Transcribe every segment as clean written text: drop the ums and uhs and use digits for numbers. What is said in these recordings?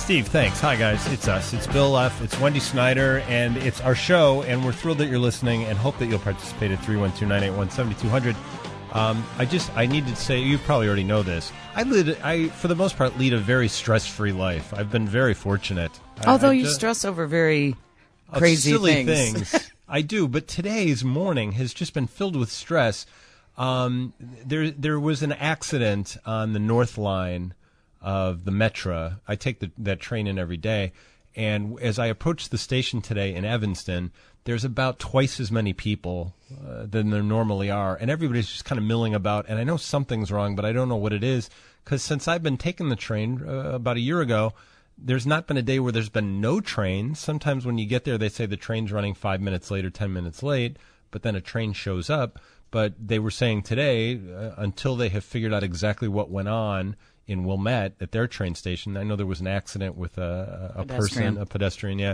Steve, thanks. Hi, guys. It's us. It's Bill F. It's Wendy Snyder, and it's our show, and we're thrilled that you're listening and hope that you'll participate at 312-981-7200. I need to say, you probably already know this. I, for the most part, lead a very stress-free life. I've been very fortunate. Although you stress over very crazy silly things. I do, but today's morning has just been filled with stress. There was an accident on the North Line of the Metra. I take that train in every day, and as I approached the station today in Evanston, there's about twice as many people than there normally are, and everybody's just kind of milling about, and I know something's wrong, but I don't know what it is, because since I've been taking the train about a year ago, there's not been a day where there's been no train. Sometimes when you get there, they say the train's running 5 minutes late or 10 minutes late, but then a train shows up. But they were saying today, until they have figured out exactly what went on in Wilmette at their train station, I know there was an accident with a pedestrian, yeah.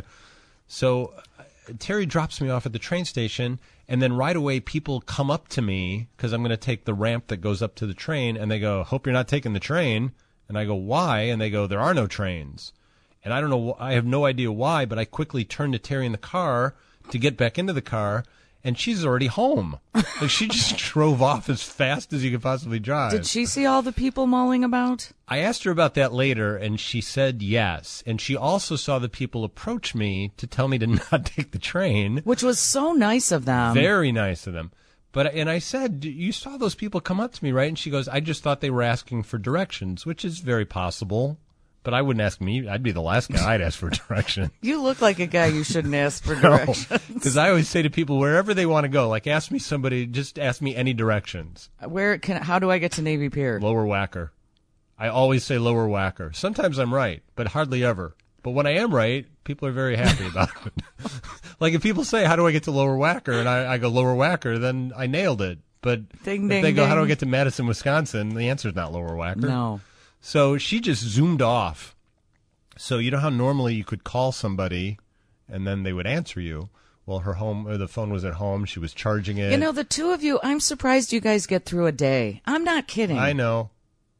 So Terry drops me off at the train station, and then right away people come up to me because I'm going to take the ramp that goes up to the train, and they go, "Hope you're not taking the train." And I go, "Why?" And they go, "There are no trains." And I don't know, I have no idea why, but I quickly turned to Terry in the car to get back into the car, and she's already home. Like, she just drove off as fast as you could possibly drive. Did she see all the people mulling about? I asked her about that later, and she said yes. And she also saw the people approach me to tell me to not take the train. Which was so nice of them. Very nice of them. And I said, "You saw those people come up to me, right?" And she goes, "I just thought they were asking for directions," which is very possible. But I wouldn't ask me. I'd be the last guy I'd ask for directions. You look like a guy you shouldn't ask for directions. Because I always say to people, wherever they want to go, like, ask me just ask me any directions. How do I get to Navy Pier? Lower Wacker. I always say Lower Wacker. Sometimes I'm right, but hardly ever. But when I am right, people are very happy about it. Like, if people say, "How do I get to Lower Wacker?" and I go Lower Wacker, then I nailed it. But if they go, "How do I get to Madison, Wisconsin?" the answer's not Lower Wacker. No. So she just zoomed off. So you know how normally you could call somebody and then they would answer you? Well, the phone was at home. She was charging it. You know, the two of you, I'm surprised you guys get through a day. I'm not kidding. I know.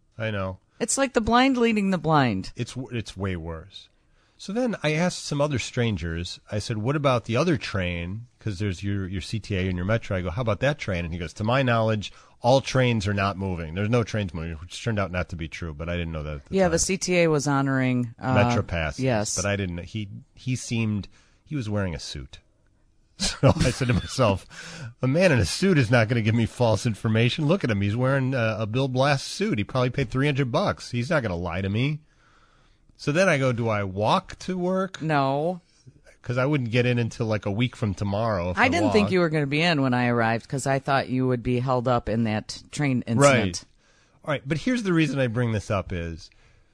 It's like the blind leading the blind. It's way worse. So then I asked some other strangers. I said, "What about the other train?" Because there's your CTA and your Metro. I go, "How about that train?" And he goes, "To my knowledge, all trains are not moving. There's no trains moving," which turned out not to be true, but I didn't know that at the time. The CTA was honoring Metro passes. Yes. But I didn't. He was wearing a suit. So I said to myself, a man in a suit is not going to give me false information. Look at him. He's wearing a Bill Blass suit. He probably paid $300. He's not going to lie to me. So then I go, do I walk to work? No. Because I wouldn't get in until like a week from tomorrow. I didn't think you were going to be in when I arrived because I thought you would be held up in that train incident. Right. All right. But here's the reason I bring this up is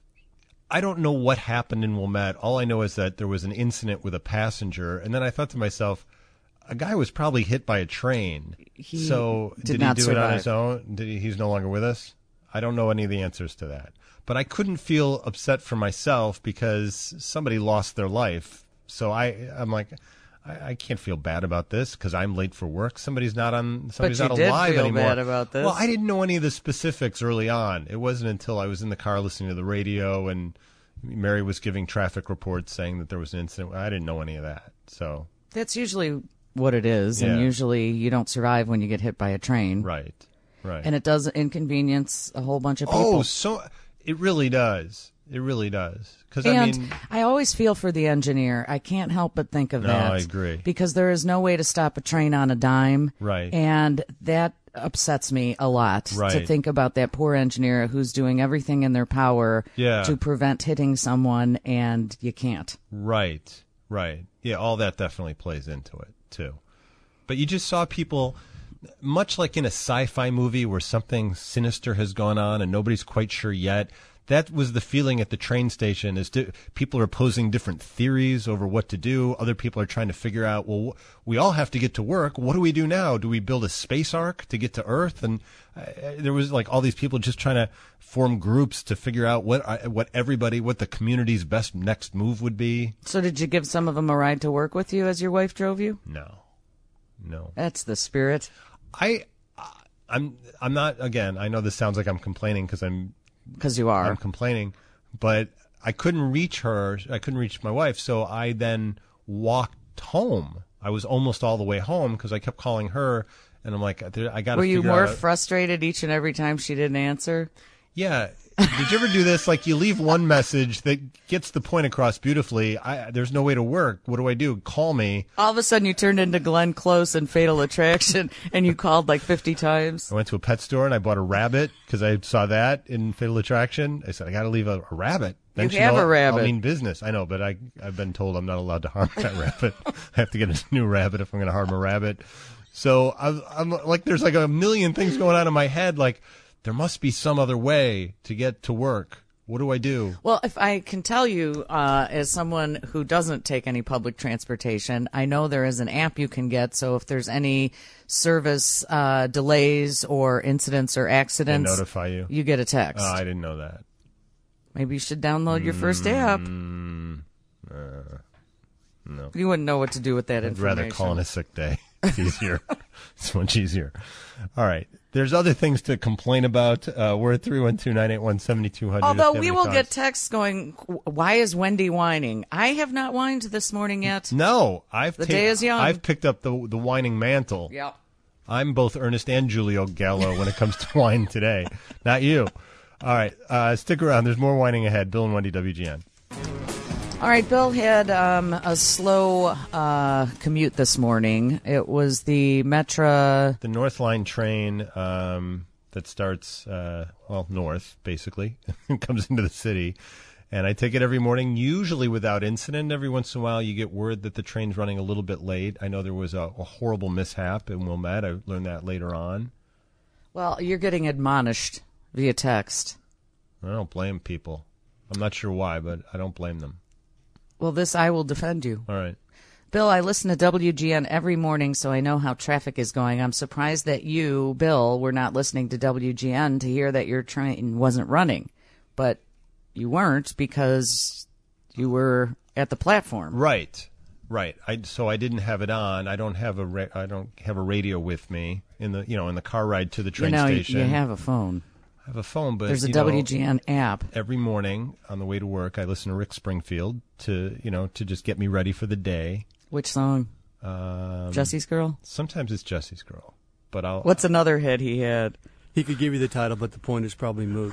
I don't know what happened in Wilmette. All I know is that there was an incident with a passenger. And then I thought to myself, a guy was probably hit by a train. Did he do it on his own? He's no longer with us? I don't know any of the answers to that. But I couldn't feel upset for myself because somebody lost their life. So I'm like, I can't feel bad about this because I'm late for work. Somebody's not alive anymore. But you did feel bad about this. Well, I didn't know any of the specifics early on. It wasn't until I was in the car listening to the radio and Mary was giving traffic reports saying that there was an incident. I didn't know any of that. So that's usually what it is, and usually you don't survive when you get hit by a train. Right. And it does inconvenience a whole bunch of people. Oh, so it really does. It really does. I always feel for the engineer. I can't help but think of that. No, I agree. Because there is no way to stop a train on a dime. Right. And that upsets me a lot to think about that poor engineer who's doing everything in their power to prevent hitting someone, and you can't. Right. Yeah, all that definitely plays into it, too. But you just saw people, much like in a sci-fi movie where something sinister has gone on and nobody's quite sure yet. That was the feeling at the train station. People are posing different theories over what to do. Other people are trying to figure out, well, we all have to get to work. What do we do now? Do we build a space ark to get to Earth? And there was like all these people just trying to form groups to figure out what the community's best next move would be. So did you give some of them a ride to work with you as your wife drove you? No. That's the spirit. I'm not, again, I know this sounds like I'm complaining because you are. I'm complaining, but I couldn't reach her. I couldn't reach my wife, so I then walked home. I was almost all the way home because I kept calling her, and I'm like, I got to figure out. Were you more frustrated each and every time she didn't answer? Yeah. Did you ever do this? Like, you leave one message that gets the point across beautifully. There's no way to work. What do I do? Call me. All of a sudden, you turned into Glenn Close in Fatal Attraction, and you called like 50 times. I went to a pet store, and I bought a rabbit because I saw that in Fatal Attraction. I said, I got to leave a rabbit. Then you have a rabbit. I mean business. I know, but I've been told I'm not allowed to harm that rabbit. I have to get a new rabbit if I'm going to harm a rabbit. So I'm like, there's like a million things going on in my head, like, there must be some other way to get to work. What do I do? Well, if I can tell you, as someone who doesn't take any public transportation, I know there is an app you can get. So if there's any service delays or incidents or accidents, they notify you. You get a text. Oh, I didn't know that. Maybe you should download your first app. No. You wouldn't know what to do with that information. I'd rather call in a sick day. It's easier. It's much easier. All right. There's other things to complain about. We're at 312-981-7200. Although we will get texts going, why is Wendy whining? I have not whined this morning yet. No. The day is young. I've picked up the whining mantle. Yeah. I'm both Ernest and Giulio Gallo when it comes to whine today. Not you. All right. Stick around. There's more whining ahead. Bill and Wendy, WGN. All right, Bill had a slow commute this morning. It was the Metra... The North Line train that starts, north, basically, and comes into the city. And I take it every morning, usually without incident. Every once in a while, you get word that the train's running a little bit late. I know there was a horrible mishap in Wilmette. I learned that later on. Well, you're getting admonished via text. I don't blame people. I'm not sure why, but I don't blame them. Well, I will defend you. All right. Bill, I listen to WGN every morning, so I know how traffic is going. I'm surprised that you, Bill, were not listening to WGN to hear that your train wasn't running. But you weren't because you were at the platform. Right. So I didn't have it on. I don't have a radio with me in the car ride to the train station. You have a phone. I have a phone, but there's a WGN app. Every morning on the way to work, I listen to Rick Springfield to just get me ready for the day. Which song? Jesse's Girl? Sometimes it's Jesse's Girl, but What's another hit he had? He could give you the title, but the point is probably moot.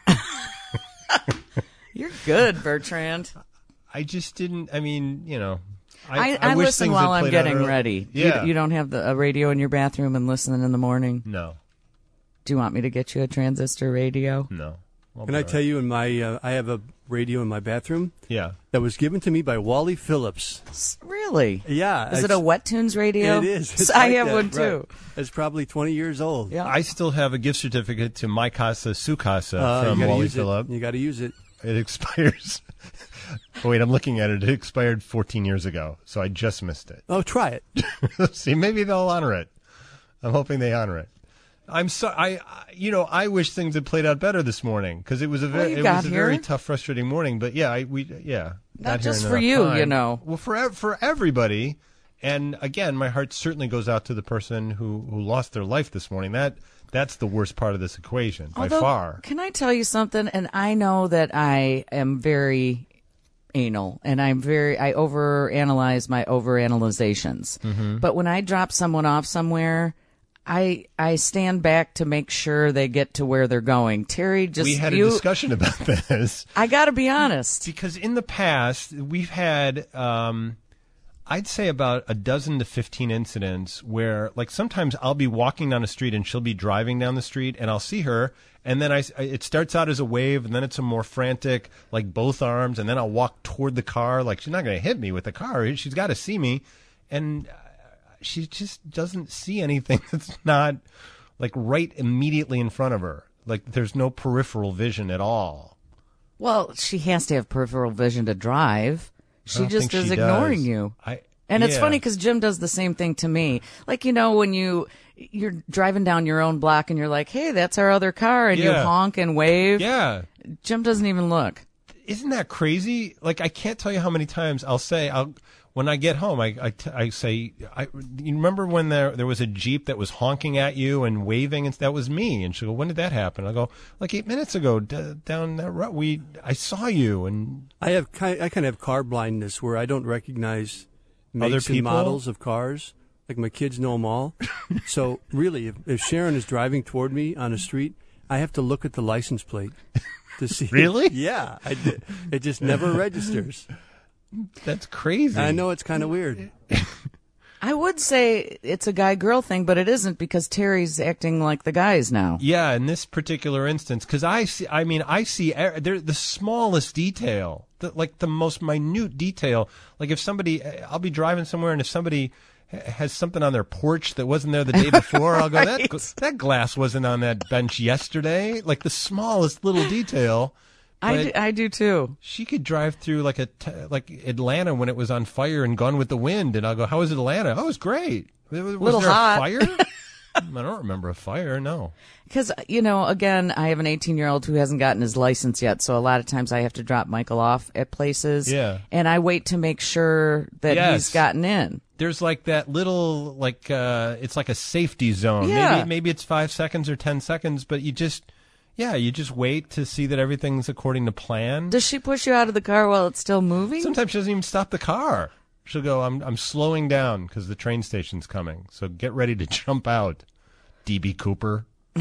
You're good, Bertrand. I just didn't. I mean, I listen while I'm getting ready. Yeah. You don't have a radio in your bathroom and listen in the morning? No. Do you want me to get you a transistor radio? No. Can I tell you, I have a radio in my bathroom. Yeah. That was given to me by Wally Phillips. Really? Yeah. Is it a Wet Tunes radio? It is. I have one too. Right. It's probably 20 years old. Yeah. I still have a gift certificate to My Casa, Su Casa from Wally Phillips. You got to use it. It expires. Wait, I'm looking at it. It expired 14 years ago, so I just missed it. Oh, try it. See, maybe they'll honor it. I'm hoping they honor it. I'm sorry. I wish things had played out better this morning because it was a very tough, frustrating morning. But not just for you, time. Well, for everybody. And again, my heart certainly goes out to the person who lost their life this morning. That's the worst part of this equation by far. Can I tell you something? And I know that I am very anal, and I overanalyze my overanalyzations. Mm-hmm. But when I drop someone off somewhere, I stand back to make sure they get to where they're going. Terry, we had a discussion about this. I got to be honest. Because in the past, we've had, I'd say about a dozen to 15 incidents where, like, sometimes I'll be walking down the street and she'll be driving down the street and I'll see her. And then it starts out as a wave and then it's a more frantic, like both arms. And then I'll walk toward the car. Like, she's not going to hit me with the car. She's got to see me. And she just doesn't see anything that's not, like, right immediately in front of her. Like, there's no peripheral vision at all. Well, she has to have peripheral vision to drive. She just is ignoring you. It's funny because Jim does the same thing to me. Like, when you're driving down your own block and you're like, hey, that's our other car, and you honk and wave. Yeah. Jim doesn't even look. Isn't that crazy? Like, I can't tell you how many times I'll say, when I get home, I say, you remember when there was a Jeep that was honking at you and waving, and that was me. And she'll go, when did that happen? I go, like 8 minutes ago, down that road. I saw you. And I kind of have car blindness where I don't recognize other makes and people? models of cars. Like my kids know them all. So really, if Sharon is driving toward me on a street, I have to look at the license plate to see. Really? Yeah. It just never registers. That's crazy. I know it's kind of weird. I would say it's a guy-girl thing, but it isn't because Terry's acting like the guys now. Yeah, in this particular instance, because I see the smallest detail, the most minute detail. Like if somebody, I'll be driving somewhere, and if somebody has something on their porch that wasn't there the day before, I'll go, Right. that glass wasn't on that bench yesterday. Like the smallest little detail. I do too. She could drive through like Atlanta when it was on fire and Gone with the Wind, and I'll go, how was Atlanta? Oh, it was great. Was Little there hot. a fire? I don't remember a fire, no. Because, again, I have an 18-year-old who hasn't gotten his license yet, so a lot of times I have to drop Michael off at places. Yeah. And I wait to make sure that Yes. he's gotten in. There's like that little, it's like a safety zone. Yeah. Maybe it's 5 seconds or 10 seconds, but you just wait to see that everything's according to plan. Does she push you out of the car while it's still moving? Sometimes she doesn't even stop the car. She'll go, I'm slowing down because the train station's coming, so get ready to jump out, D.B. Cooper.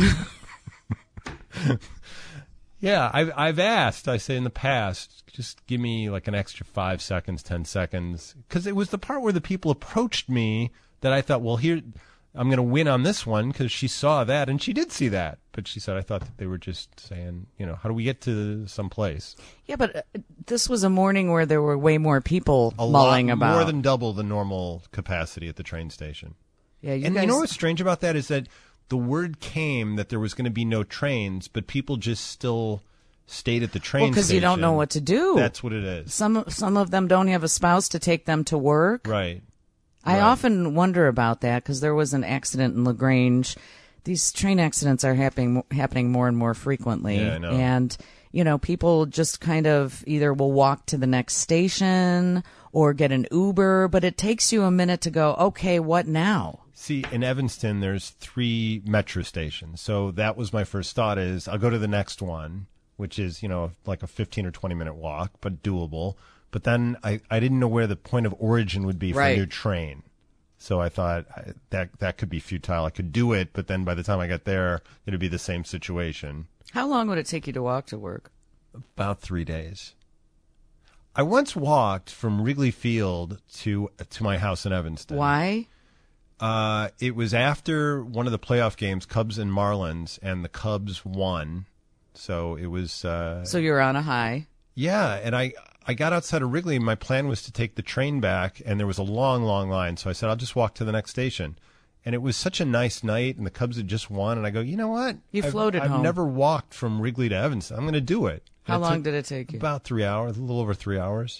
Yeah, I've asked. I say in the past, just give me like an extra 5 seconds, 10 seconds, because it was the part where the people approached me that I thought, well, here I'm going to win on this one because she saw that, and she did see that. But she said, I thought that they were just saying, how do we get to some place? Yeah, but this was a morning where there were way more people A mulling lot about. more than double the normal capacity at the train station. Yeah, you And guys. you know what's strange about that is that the word came that there was going to be no trains, but people just still stayed at the train station. because you don't know what to do. That's what it is. Some of them don't have a spouse to take them to work. Right. I Right. often wonder about that because there was an accident in LaGrange. These train accidents are happening more and more frequently. Yeah, I know. And, people just kind of either will walk to the next station or get an Uber, but it takes you a minute to go, okay, what now? See, in Evanston, there's 3 metro stations. So that was my first thought is I'll go to the next one, which is, like a 15 or 20-minute walk, but doable. But then I didn't know where the point of origin would be for Right. a new train. So I thought that could be futile. I could do it, but then by the time I got there, it would be the same situation. How long would it take you to walk to work? About 3 days. I once walked from Wrigley Field to my house in Evanston. Why? It was after one of the playoff games, Cubs and Marlins, and the Cubs won. So it was... So you're on a high. Yeah, and I got outside of Wrigley, and my plan was to take the train back, and there was a long, long line. So I said, I'll just walk to the next station. And it was such a nice night, and the Cubs had just won, and I go, you know what? You floated I've home. never walked from Wrigley to Evanston. I'm going to do it. How And long took did it take you? About 3 hours, a little over 3 hours.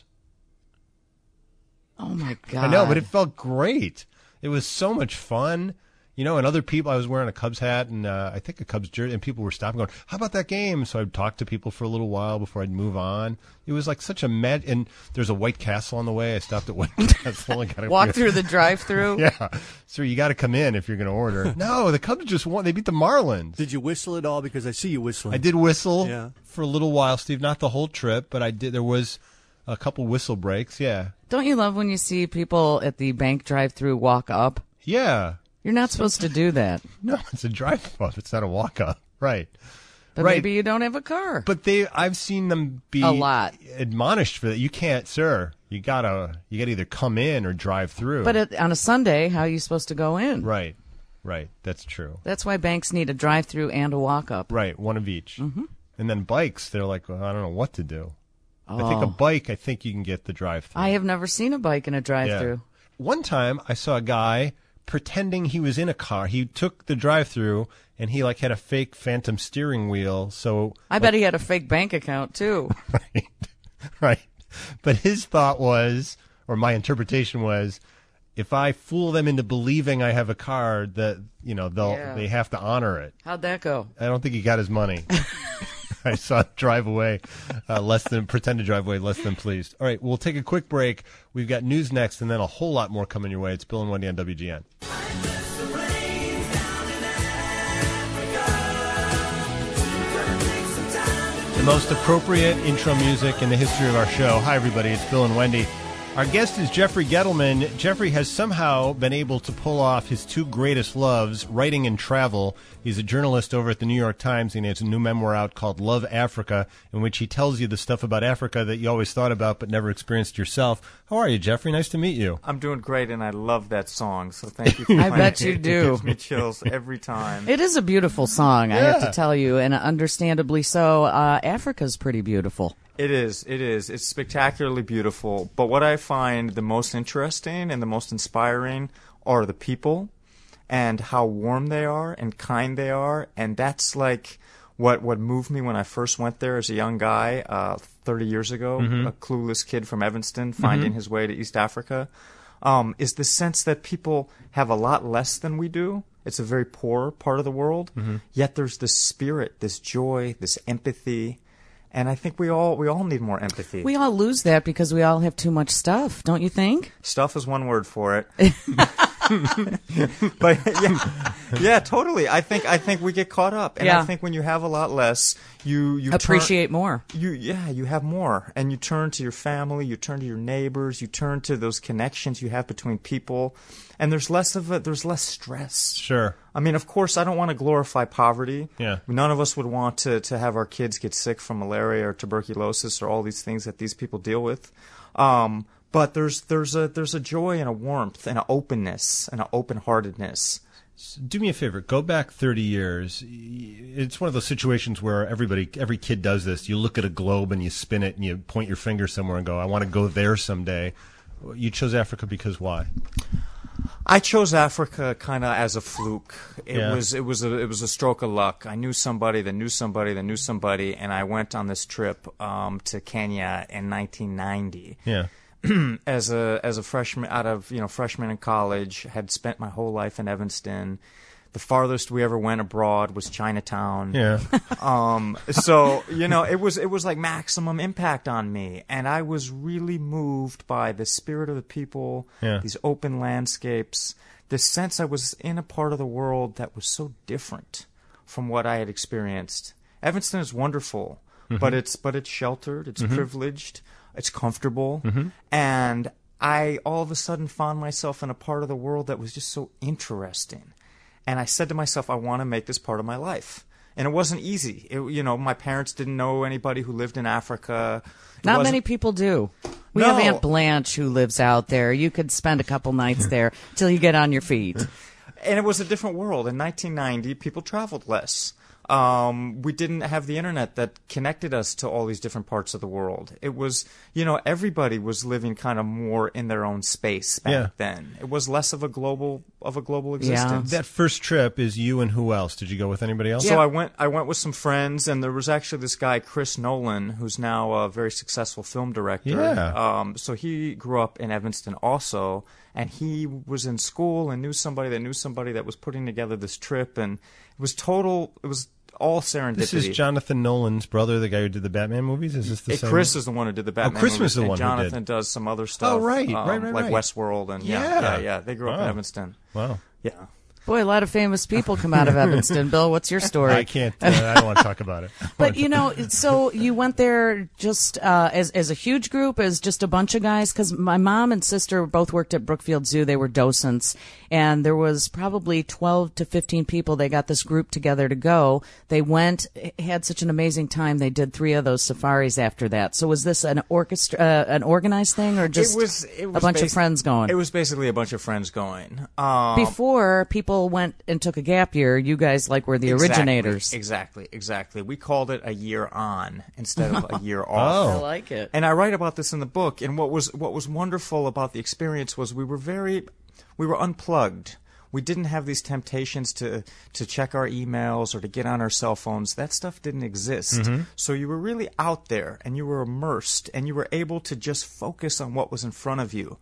Oh, my God. I know, but it felt great. It was so much fun. And other people, I was wearing a Cubs hat and I think a Cubs jersey, and people were stopping going, how about that game? So I'd talk to people for a little while before I'd move on. It was like such a and there's a White Castle on the way. I stopped at White Castle. And got Walk through the drive-through? Yeah. So you got to come in if you're going to order. No, the Cubs just won. They beat the Marlins. Did you whistle at all? Because I see you whistling. I did whistle Yeah. for a little while, Steve. Not the whole trip, but I did. There was a couple whistle breaks. Yeah. Don't you love when you see people at the bank drive-through walk up? Yeah. You're not supposed to do that. No, it's a drive-up. It's not a walk-up. Right. But Right. maybe you don't have a car. But I've seen them be A lot. admonished for that. You can't, sir. You gotta either come in or drive through. But on a Sunday, how are you supposed to go in? Right. That's true. That's why banks need a drive-through and a walk-up. Right. One of each. Mm-hmm. And then bikes, they're like, well, I don't know what to do. Oh. I think a bike, I think you can get the drive-through. I have never seen a bike in a drive-through. One time I saw a guy pretending he was in a car. He took the drive-through and he had a fake phantom steering wheel. So I bet he had a fake bank account, too. right. But his thought was, or my interpretation was, if I fool them into believing I have a car, that they have to honor it. How'd that go? I don't think he got his money. I saw it drive away, pretend to drive away less than pleased. All right, we'll take a quick break. We've got news next, and then a whole lot more coming your way. It's Bill and Wendy on WGN. The most appropriate intro music in the history of our show. Hi, everybody. It's Bill and Wendy. Our guest is Jeffrey Gettleman. Jeffrey has somehow been able to pull off his two greatest loves, writing and travel. He's a journalist over at the New York Times, and he has a new memoir out called Love Africa, in which he tells you the stuff about Africa that you always thought about but never experienced yourself. How are you, Jeffrey? Nice to meet you. I'm doing great, and I love that song, so thank you for I playing bet it. you do. It gives me chills every time. It is a beautiful song, I have Yeah. to tell you, and understandably so. Africa's pretty beautiful. It is. It's spectacularly beautiful. But what I find the most interesting and the most inspiring are the people and how warm they are and kind they are. And that's like what moved me when I first went there as a young guy 30 years ago, a clueless kid from Evanston finding his way to East Africa, is the sense that people have a lot less than we do. It's a very poor part of the world. Yet there's this spirit, this joy, this empathy. And I think we all need more empathy. We all lose that because we all have too much stuff, don't you think? Stuff is one word for it. But yeah, totally. I think we get caught up, and Yeah. I think when you have a lot less, you Appreciate more. you have more, and you turn to your family, you turn to your neighbors, you turn to those connections you have between people, and there's less stress. Sure. I mean, of course, I don't want to glorify poverty. Yeah. None of us would want to have our kids get sick from malaria or tuberculosis or all these things that these people deal with. But there's a joy and a warmth and an openness and an open-heartedness. Do me a favor. Go back 30 years. It's one of those situations where every kid does this. You look at a globe and you spin it and you point your finger somewhere and go, I want to go there someday. You chose Africa because why? I chose Africa kind of as a fluke. It Yeah. was a stroke of luck. I knew somebody that knew somebody that knew somebody, and I went on this trip to Kenya in 1990. Yeah. As a freshman freshman in college, had spent my whole life in Evanston. The farthest we ever went abroad was Chinatown. Yeah. So, it was like maximum impact on me. And I was really moved by the spirit of the people, Yeah. these open landscapes, the sense I was in a part of the world that was so different from what I had experienced. Evanston is wonderful, but it's sheltered, it's privileged, it's comfortable, and I all of a sudden found myself in a part of the world that was just so interesting. And I said to myself, I want to make this part of my life. And it wasn't easy. My parents didn't know anybody who lived in Africa. Not many people do. We have No. Aunt Blanche who lives out there. You could spend a couple nights there till you get on your feet. And it was a different world. In 1990, people traveled less. We didn't have the internet that connected us to all these different parts of the world. It was, everybody was living kind of more in their own space back then. It was less of a global existence. That first trip is you and who else? Did you go with anybody else? So I went with some friends, and there was actually this guy, Chris Nolan, who's now a very successful film director. Yeah. So he grew up in Evanston also, and he was in school and knew somebody that was putting together this trip, and it was all serendipity. This is Jonathan Nolan's brother, the guy who did the Batman movies? Is this the same? Chris is the one who did the Batman Chris movies, was the and one who did. Jonathan does some other stuff. Oh, right. Right. Like Westworld, and Yeah. They grew up in Evanston. Wow. Yeah. Boy, a lot of famous people come out of Evanston. Bill, what's your story? I can't. I don't want to talk about it. But so you went there just as a huge group, as just a bunch of guys? Because my mom and sister both worked at Brookfield Zoo. They were docents, and there was probably 12 to 15 people. They got this group together to go. They went, had such an amazing time. They did 3 of those safaris after that. So was this an organized thing, or just it was a bunch of friends going? It was basically a bunch of friends going. Before people went and took a gap year, you guys were the originators. Exactly. We called it a year on instead of a year Oh. off. I like it. And I write about this in the book. And what was wonderful about the experience was we were unplugged. We didn't have these temptations to check our emails or to get on our cell phones. That stuff didn't exist. So you were really out there, and you were immersed, and you were able to just focus on what was in front of you.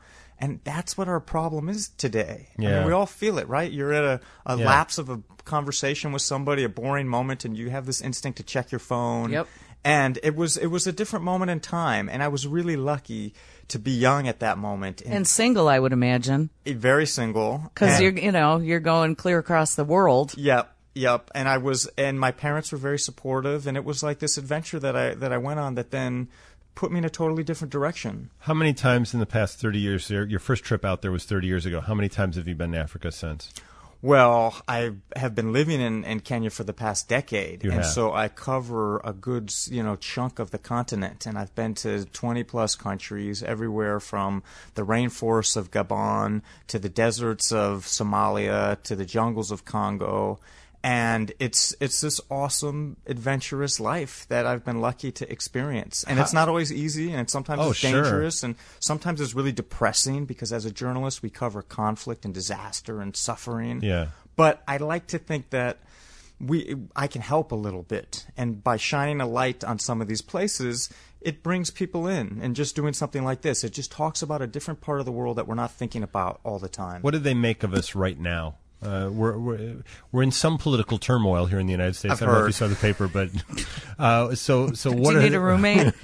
And that's what our problem is today. I Yeah. mean, we all feel it, right? You're at a Yeah. lapse of a conversation with somebody, a boring moment, and you have this instinct to check your phone. Yep. And it was a different moment in time, and I was really lucky to be young at that moment And single, I would imagine, very single. because And- you're going clear across the world. Yep. And my parents were very supportive, and it was like this adventure that I went on that then put me in a totally different direction. How many times in the past 30 years, your first trip out there was 30 years ago. How many times have you been to Africa since? Well, I have been living in Kenya for the past decade, You and have. so I cover a good chunk of the continent, and I've been to 20 plus countries, everywhere from the rainforests of Gabon to the deserts of Somalia to the jungles of Congo. And it's this awesome, adventurous life that I've been lucky to experience. And it's not always easy, and sometimes Oh, it's sure. dangerous, and sometimes it's really depressing because as a journalist we cover conflict and disaster and suffering. Yeah. But I like to think that I can help a little bit, and by shining a light on some of these places, it brings people in. And just doing something like this, it just talks about a different part of the world that we're not thinking about all the time. What do they make of us right now? We're in some political turmoil here in the United States. I've I don't know if you heard. saw the paper, but so Do what you are need a roommate?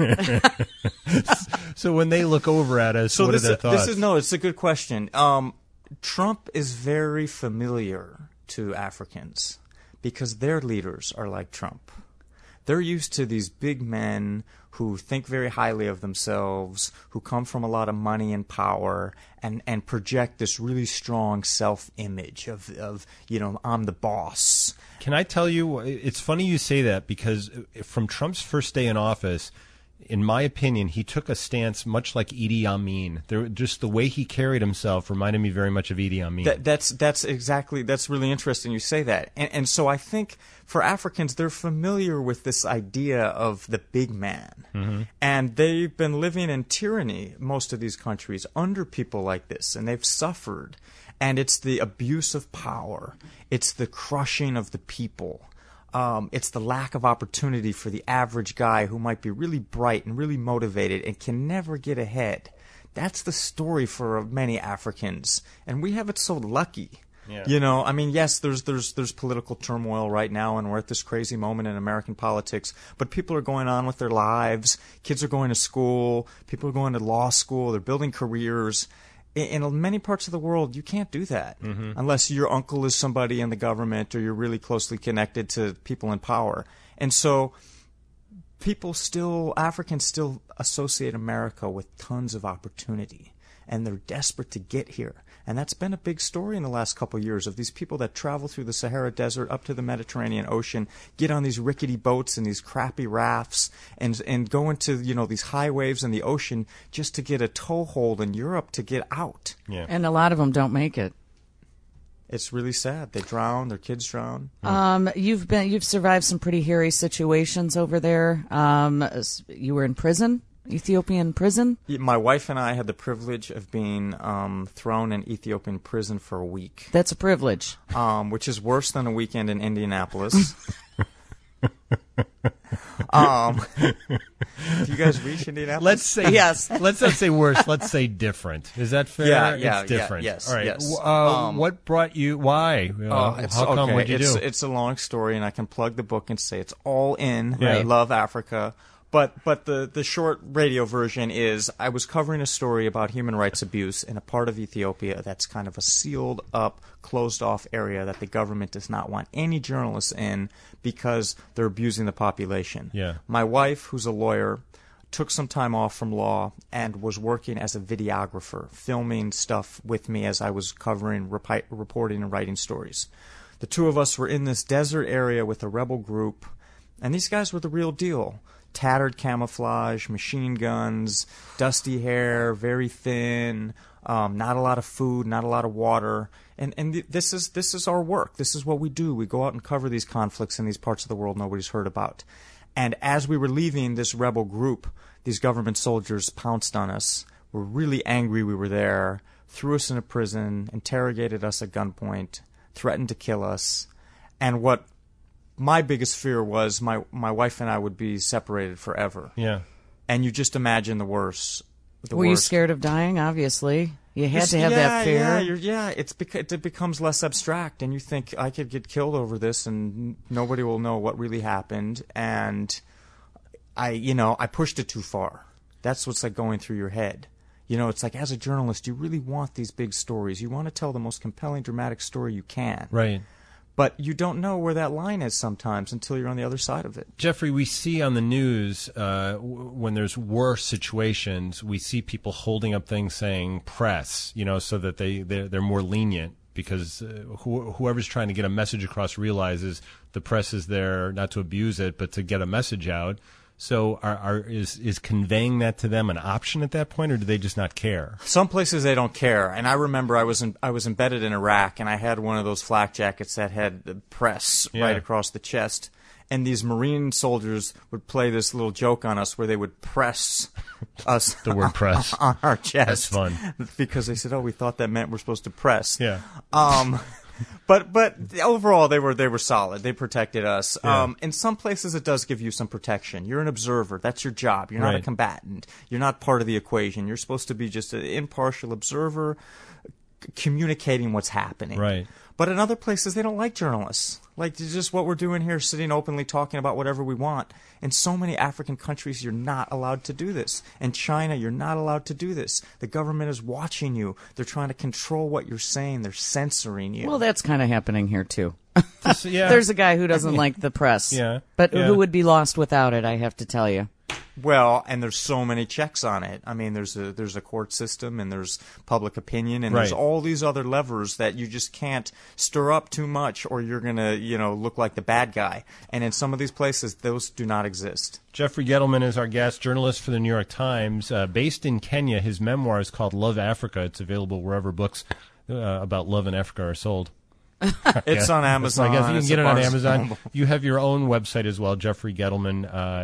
so when they look over at us, what are their thoughts? It's a good question. Trump is very familiar to Africans because their leaders are like Trump. They're used to these big men who think very highly of themselves, who come from a lot of money and power, and project this really strong self-image of I'm the boss. Can I tell you, it's funny you say that because from Trump's first day in office, in my opinion, he took a stance much like Idi Amin. Just the way he carried himself reminded me very much of Idi Amin. That's really interesting you say that. And so I think for Africans, they're familiar with this idea of the big man. Mm-hmm. And they've been living in tyranny, most of these countries, under people like this, and they've suffered. And it's the abuse of power. It's the crushing of the people. It's the lack of opportunity for the average guy who might be really bright and really motivated and can never get ahead. That's the story for many Africans, and we have it so lucky. Yeah. I mean, yes, there's political turmoil right now, and we're at this crazy moment in American politics, but people are going on with their lives. Kids are going to school. People are going to law school. They're building careers. In many parts of the world, you can't do that unless your uncle is somebody in the government or you're really closely connected to people in power. And so Africans still associate America with tons of opportunity, and they're desperate to get here. And that's been a big story in the last couple of years of these people that travel through the Sahara Desert up to the Mediterranean Ocean, get on these rickety boats and these crappy rafts, and go into these high waves in the ocean just to get a toehold in Europe to get out. Yeah. And a lot of them don't make it. It's really sad. They drown. Their kids drown. You've survived some pretty hairy situations over there. You were in prison, Ethiopian prison. My wife and I had the privilege of being thrown in Ethiopian prison for a week, That's a privilege. which is worse than a weekend in Indianapolis. Do you guys reach Indianapolis? Let's say Yes. Let's not say worse. Let's say different. Is that fair? Yeah, it's different. yes, All right. yes. What brought you? Why? How come? Okay. What'd you do? It's a long story, and I can plug the book and say it's all in. Yeah. I love Africa. But the short radio version is I was covering a story about human rights abuse in a part of Ethiopia that's kind of a sealed up, closed off area that the government does not want any journalists in because they're abusing the population. Yeah. My wife, who's a lawyer, took some time off from law and was working as a videographer, filming stuff with me as I was covering, reporting, and writing stories. The two of us were in this desert area with a rebel group, and these guys were the real deal. Tattered camouflage, machine guns, dusty hair, very thin, not a lot of food, not a lot of water. And this is our work. This is what we do. We go out and cover these conflicts in these parts of the world nobody's heard about. And as we were leaving this rebel group, these government soldiers pounced on us, were really angry we were there, threw us in a prison, interrogated us at gunpoint, threatened to kill us. And what my biggest fear was my wife and I would be separated forever. Yeah. And you just imagine the worst. Were you scared of dying? Obviously. You had to have that fear. It becomes less abstract, and you think I could get killed over this, and nobody will know what really happened. And I pushed it too far. That's what's like going through your head. It's like, as a journalist, you really want these big stories. You want to tell the most compelling, dramatic story you can. Right. But you don't know where that line is sometimes until you're on the other side of it. Jeffrey, we see on the news when there's war situations, we see people holding up things saying press, so that they're more lenient, because whoever's trying to get a message across realizes the press is there not to abuse it, but to get a message out. So is conveying that to them an option at that point, or do they just not care? Some places they don't care. And I remember I was embedded in Iraq, and I had one of those flak jackets that had the press right across the chest. And these Marine soldiers would play this little joke on us where they would press us the word press on our chest. That's fun. Because they said, we thought that meant we're supposed to press. Yeah. But overall, they were solid. They protected us. Yeah. In some places, it does give you some protection. You're an observer. That's your job. You're not a Right. combatant. You're not part of the equation. You're supposed to be just an impartial observer, communicating what's happening. Right. But in other places, they don't like journalists. Like just what we're doing here, sitting openly talking about whatever we want. In so many African countries, you're not allowed to do this. In China, you're not allowed to do this. The government is watching you. They're trying to control what you're saying. They're censoring you. Well, that's kind of happening here, too. Yeah. There's a guy who doesn't like the press. Yeah. But Yeah. who would be lost without it, I have to tell you. Well, and there's so many checks on it. I mean, there's a court system, and there's public opinion, and there's Right. all these other levers that you just can't stir up too much, or you're gonna, look like the bad guy. And in some of these places, those do not exist. Jeffrey Gettleman is our guest, journalist for the New York Times, based in Kenya. His memoir is called Love Africa. It's available wherever books about love in Africa are sold. It's on Amazon. I guess you can It's get a it on Barnes Amazon. Noble. You have your own website as well, Jeffrey Gettleman,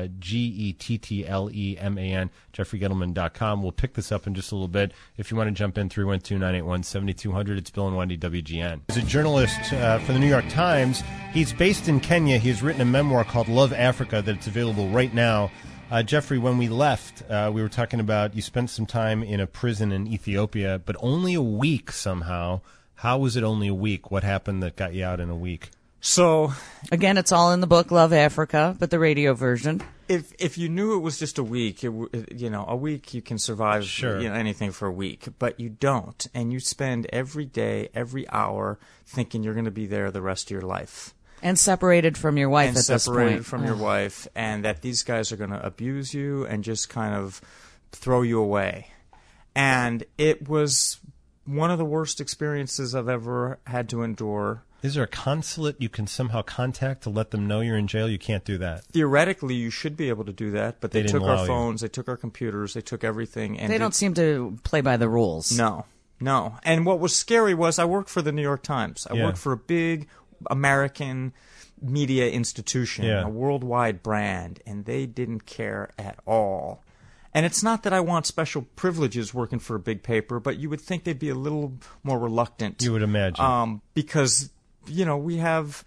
Gettleman, jeffreygettleman.com. We'll pick this up in just a little bit. If you want to jump in, 312-981-7200. It's Bill and Wendy, WGN. He's a journalist for the New York Times. He's based in Kenya. He's written a memoir called Love Africa that's available right now. Jeffrey, when we left, we were talking about you spent some time in a prison in Ethiopia, but only a week somehow. How was it only a week? What happened that got you out in a week? So, Again, it's all in the book, Love Africa, but the radio version. if you knew it was just a week, a week you can survive Sure. anything for a week, but you don't, and you spend every day, every hour thinking you're going to be there the rest of your life. And separated from your wife And at this separated point. from your wife, and that these guys are going to abuse you and just kind of throw you away. And it was one of the worst experiences I've ever had to endure. Is there a consulate you can somehow contact to let them know you're in jail? You can't do that. Theoretically, you should be able to do that, but They they didn't took our allow you. phones, they took our computers, they took everything. And They don't seem to play by the rules. No. And what was scary was I worked for the New York Times. I Yeah. worked for a big American media institution, Yeah. a worldwide brand, and they didn't care at all. And it's not that I want special privileges working for a big paper, but you would think they'd be a little more reluctant. You would imagine. Because we have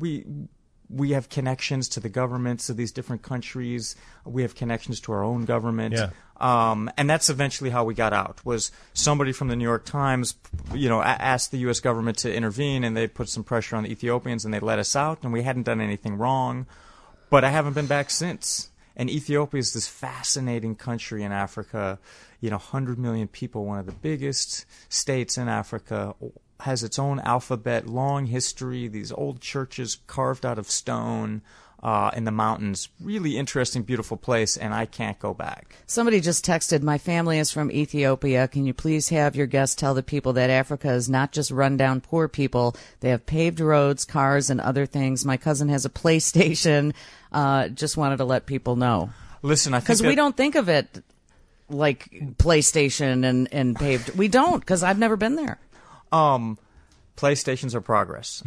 connections to the governments of these different countries. We have connections to our own government. Yeah. And that's eventually how we got out. Was somebody from the New York Times, asked the U.S. government to intervene, and they put some pressure on the Ethiopians, and they let us out, and we hadn't done anything wrong. But I haven't been back since. And Ethiopia is this fascinating country in Africa. 100 million people, one of the biggest states in Africa, has its own alphabet, long history, these old churches carved out of stone in the mountains. Really interesting, beautiful place, and I can't go back. Somebody just texted, my family is from Ethiopia. Can you please have your guests tell the people that Africa is not just run-down poor people. They have paved roads, cars, and other things. My cousin has a PlayStation. Just wanted to let people know. Listen, I think Because we don't think of it like PlayStation and paved. We don't, because I've never been there. PlayStations are progress.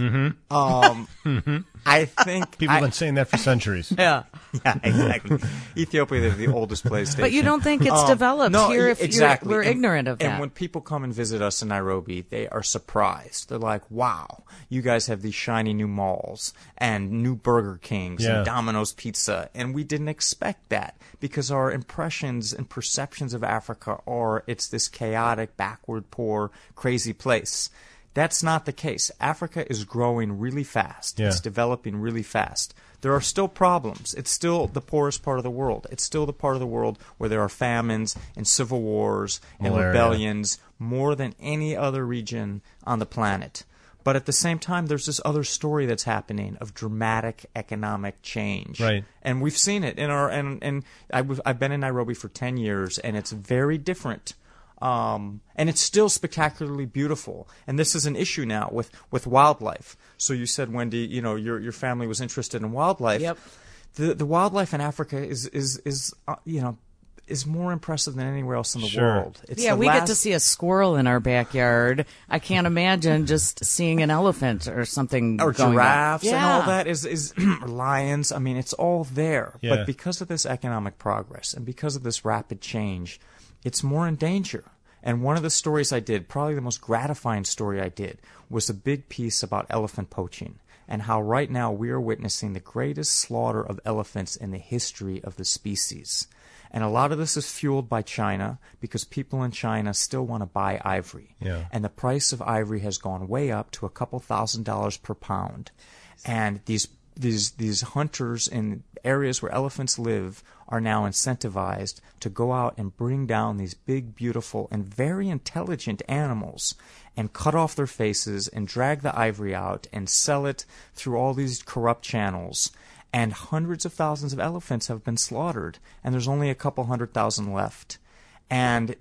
I think People have been saying that for centuries. Yeah. Yeah, exactly. Ethiopia is the oldest PlayStation. But you don't think it's developed no, here if exactly. we're ignorant of that. And when people come and visit us in Nairobi, they are surprised. They're like, wow, you guys have these shiny new malls and new Burger Kings Yeah. and Domino's Pizza. And we didn't expect that because our impressions and perceptions of Africa are it's this chaotic, backward, poor, crazy place. That's not the case. Africa is growing really fast. Yeah. It's developing really fast. There are still problems. It's still the poorest part of the world. It's still the part of the world where there are famines and civil wars and Malaria. rebellions more than any other region on the planet. But at the same time, there's this other story that's happening of dramatic economic change. Right. And we've seen it in our and I've been in Nairobi for 10 years, and it's very different. And it's still spectacularly beautiful. And this is an issue now with wildlife. So you said, Wendy, your family was interested in wildlife. Yep. The wildlife in Africa is more impressive than anywhere else in the Sure. world. It's Yeah, the we get last- to see a squirrel in our backyard. I can't imagine just seeing an elephant or something or going on. giraffes and all Yeah. that is lions. I mean, it's all there. Yeah. But because of this economic progress and because of this rapid change, it's more in danger. And one of the stories I did, probably the most gratifying story I did, was a big piece about elephant poaching and how right now we are witnessing the greatest slaughter of elephants in the history of the species. And a lot of this is fueled by China because people in China still want to buy ivory. Yeah. And the price of ivory has gone way up to a couple $1,000s per pound. And these hunters in areas where elephants live are now incentivized to go out and bring down these big, beautiful, and very intelligent animals and cut off their faces and drag the ivory out and sell it through all these corrupt channels. And hundreds of thousands of elephants have been slaughtered, and there's only a couple 100,000 left. And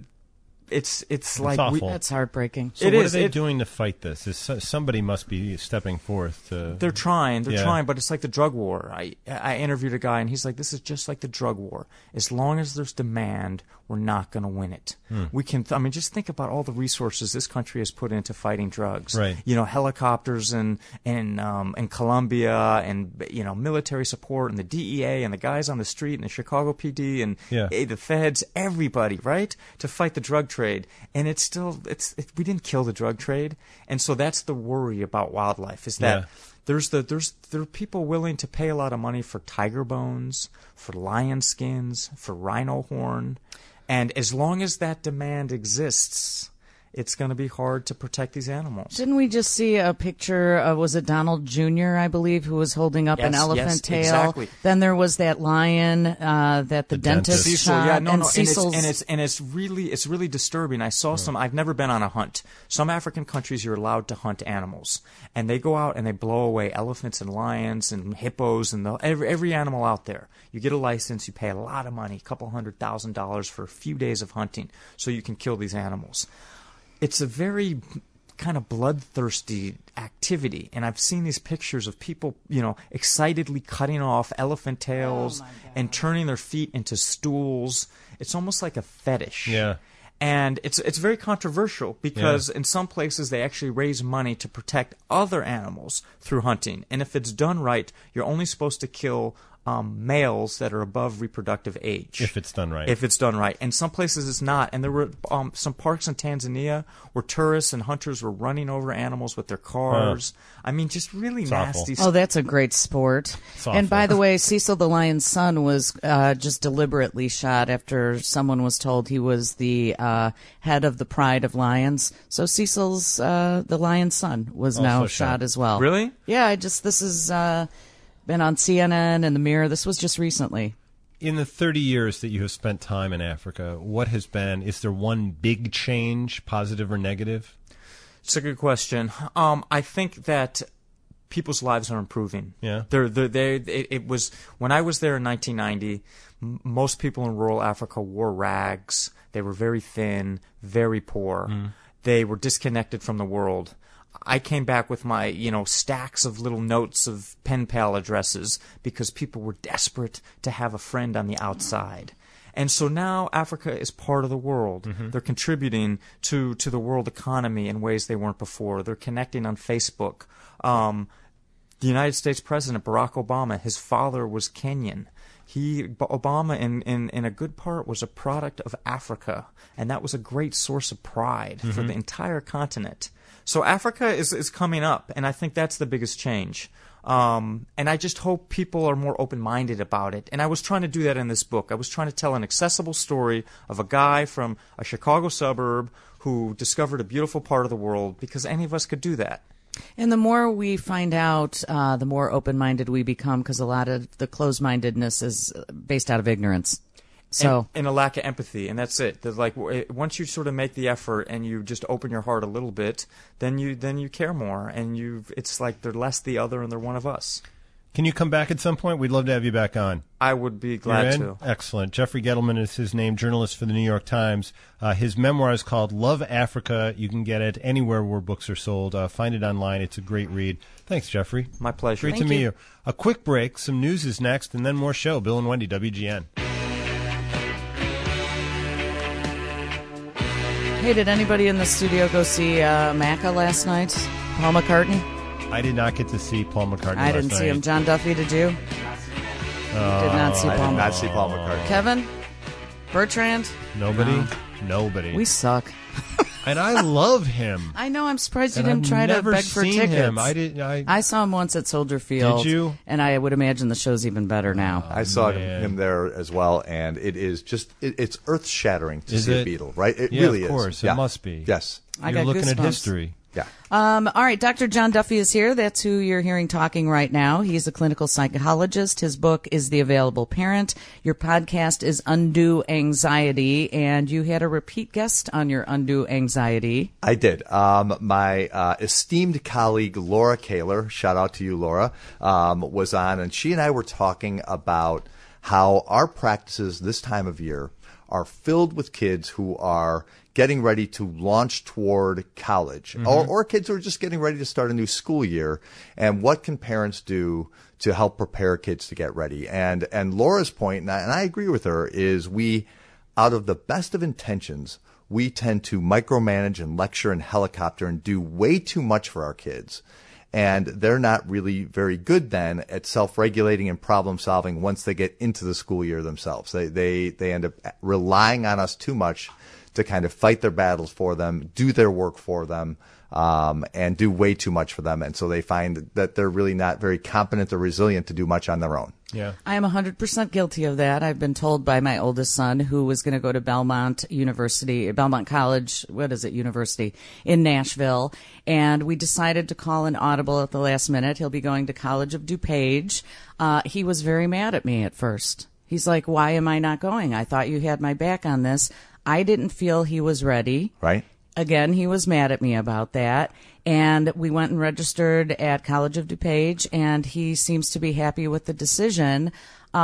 it's like awful. That's heartbreaking. So It what is. are they It- doing to fight this? Somebody must be stepping forth to... They're trying, Yeah. but it's like the drug war. I interviewed a guy, and he's like, this is just like the drug war. As long as there's demand, we're not going to win it. We can, just think about all the resources this country has put into fighting drugs. Right. Helicopters in Colombia, and military support, and the DEA, and the guys on the street, and the Chicago PD, and Yeah. the feds, everybody, right, to fight the drug trade. And it's still, we didn't kill the drug trade, and so that's the worry about wildlife is that. Yeah. There are people willing to pay a lot of money for tiger bones, for lion skins, for rhino horn, and as long as that demand exists, it's going to be hard to protect these animals. Didn't we just see a picture of, was it Donald Jr., I believe, who was holding up an Yes, elephant yes, tail? exactly. Then there was that lion that the dentist dentist. shot. Cecil, and Cecil's... it's really disturbing. I saw some. I've never been on a hunt. Some African countries you're allowed to hunt animals, and they go out and they blow away elephants and lions and hippos and every animal out there. You get a license, you pay a lot of money, a couple $100,000 for a few days of hunting, so you can kill these animals. It's a very kind of bloodthirsty activity, and I've seen these pictures of people, excitedly cutting off elephant tails and turning their feet into stools. It's almost like a fetish. Yeah. And it's very controversial because in some places they actually raise money to protect other animals through hunting. And if it's done right, you're only supposed to kill males that are above reproductive age. If it's done right. If it's done right. And some places it's not. And there were some parks in Tanzania where tourists and hunters were running over animals with their cars. Just really nasty Oh, that's a great sport. awful. And by the way, Cecil the lion's son was just deliberately shot after someone was told he was the head of the Pride of Lions. So Cecil's the lion's son was now shot. shot as well. Really? Yeah, this is been on CNN and the Mirror. This was just recently. In the 30 years that you have spent time in Africa, is there one big change, positive or negative? It's a good question. I think that people's lives are improving. Yeah. It was when I was there in 1990. Most people in rural Africa wore rags. They were very thin, very poor. They were disconnected from the world. I came back with my, stacks of little notes of pen pal addresses because people were desperate to have a friend on the outside. And so now Africa is part of the world. They're contributing to the world economy in ways they weren't before. They're connecting on Facebook. The United States President, Barack Obama, his father was Kenyan. Obama, in a good part, was a product of Africa, and that was a great source of pride for the entire continent. So Africa is coming up, and I think that's the biggest change. And I just hope people are more open-minded about it. And I was trying to do that in this book. I was trying to tell an accessible story of a guy from a Chicago suburb who discovered a beautiful part of the world, because any of us could do that. And the more we find out, the more open-minded we become, because a lot of the closed-mindedness is based out of ignorance. So and a lack of empathy, and that's it. There's like once you sort of make the effort and you just open your heart a little bit, then you care more, and it's like they're less the other and they're one of us. Can you come back at some point? We'd love to have you back on. I would be glad to. Excellent. Jeffrey Gettleman is his name, journalist for the New York Times. His memoir is called Love Africa. You can get it anywhere where books are sold. Find it online. It's a great read. Thanks, Jeffrey. My pleasure. Great to meet you. A quick break. Some news is next, and then more show. Bill and Wendy, WGN. Hey, did anybody in the studio go see Macca last night? Paul McCartney? I did not get to see Paul McCartney I didn't see him. John Duffy, did you? Did not see I Paul. did not see Paul McCartney. Kevin? Bertrand? Nobody? No. Nobody. We suck. And I love him. I know. I'm surprised you And didn't I've try to never beg for seen tickets. him. I saw him once at Soldier Field. Did you? And I would imagine the show's even better now. I saw man. him there as well, and it is just it's earth shattering to Is see it? a Beatle, right? It Yeah, really of course. is. It Yeah. must be. Yes. I You're got looking at goosebumps. history. Yeah. All right, Dr. John Duffy is here. That's who you're hearing talking right now. He's a clinical psychologist. His book is The Available Parent. Your podcast is Undue Anxiety, and you had a repeat guest on your Undue Anxiety. I did. My esteemed colleague Laura Kaler, shout out to you, Laura, was on, and she and I were talking about how our practices this time of year are filled with kids who are getting ready to launch toward college, or kids who are just getting ready to start a new school year, and what can parents do to help prepare kids to get ready. And Laura's point, and I agree with her, is we, out of the best of intentions, we tend to micromanage and lecture and helicopter and do way too much for our kids. And they're not really very good then at self-regulating and problem-solving once they get into the school year themselves. They end up relying on us too much to kind of fight their battles for them, do their work for them, and do way too much for them. And so they find that they're really not very competent or resilient to do much on their own. Yeah. I am 100% guilty of that. I've been told by my oldest son, who was going to go to Belmont College, University in Nashville. And we decided to call an audible at the last minute. He'll be going to College of DuPage. He was very mad at me at first. He's like, why am I not going? I thought you had my back on this. I didn't feel he was ready. Right. Again, he was mad at me about that. And we went and registered at College of DuPage, and he seems to be happy with the decision.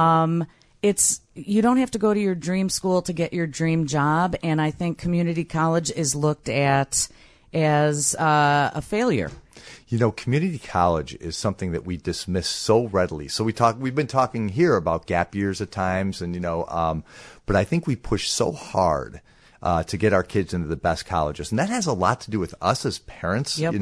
You don't have to go to your dream school to get your dream job, and I think community college is looked at as a failure. You know, community college is something that we dismiss so readily. So we've been talking here about gap years at times, and but I think we push so hard to get our kids into the best colleges, and that has a lot to do with us as parents. Yep.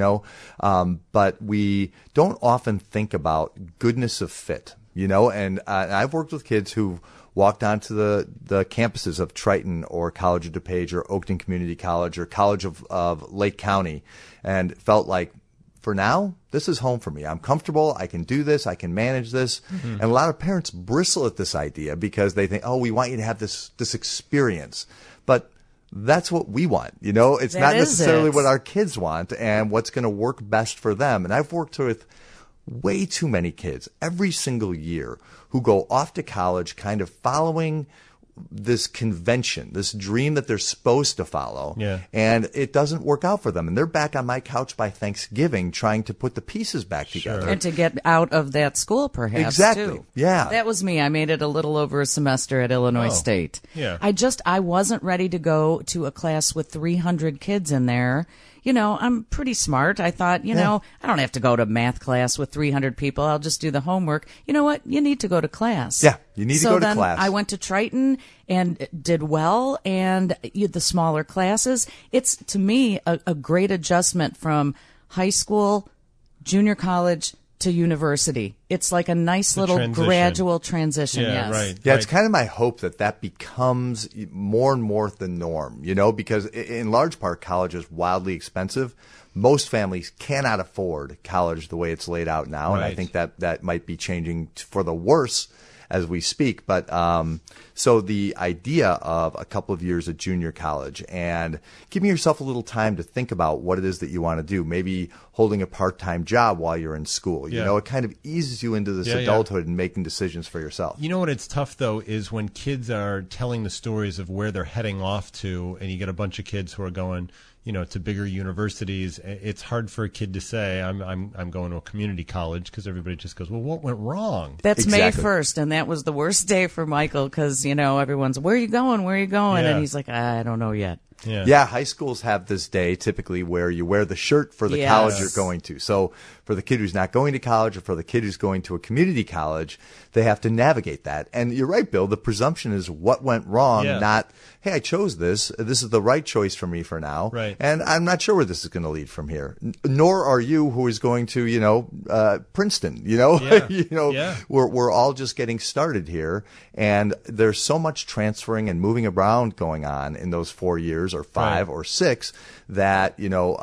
But we don't often think about goodness of fit. And I've worked with kids who walked onto the campuses of Triton or College of DuPage or Oakton Community College or College of Lake County, and felt like, for now, this is home for me. I'm comfortable. I can do this. I can manage this. Mm-hmm. And a lot of parents bristle at this idea because they think, we want you to have this experience. But that's what we want. It's not necessarily what our kids want and what's going to work best for them. And I've worked with way too many kids every single year who go off to college kind of following this convention, this dream that they're supposed to follow, and it doesn't work out for them. And they're back on my couch by Thanksgiving trying to put the pieces back together. And to get out of that school, perhaps, exactly. too. Yeah. That was me. I made it a little over a semester at Illinois State. Yeah. I wasn't ready to go to a class with 300 kids in there. I'm pretty smart. I thought, I don't have to go to math class with 300 people. I'll just do the homework. You know what? You need to go to class. Yeah, you need to go to class. I went to Triton and did well, and the smaller classes. It's, to me, a great adjustment from high school, junior college, to university. It's like a nice little gradual transition. Yeah, yes. right. Yeah, it's kind of my hope that becomes more and more the norm, because in large part, college is wildly expensive. Most families cannot afford college the way it's laid out now, and I think that might be changing for the worse as we speak. But so the idea of a couple of years at junior college and giving yourself a little time to think about what it is that you want to do, maybe holding a part-time job while you're in school. It kind of eases you into this adulthood and making decisions for yourself. You know what it's tough, though, is when kids are telling the stories of where they're heading off to, and you get a bunch of kids who are going, to bigger universities. It's hard for a kid to say, I'm going to a community college, because everybody just goes, well, what went wrong? That's Exactly. May 1st, and that was the worst day for Michael because, everyone's, where are you going? Where are you going? Yeah. And he's like, I don't know yet. Yeah, high schools have this day typically where you wear the shirt for the college you're going to. So for the kid who's not going to college or for the kid who's going to a community college, they have to navigate that. And you're right, Bill, the presumption is what went wrong, not, hey, I chose this. This is the right choice for me for now. Right. And I'm not sure where this is going to lead from here. Nor are you, who is going to, Princeton, Yeah. We're all just getting started here. And there's so much transferring and moving around going on in those 4 years or 5 or 6 that,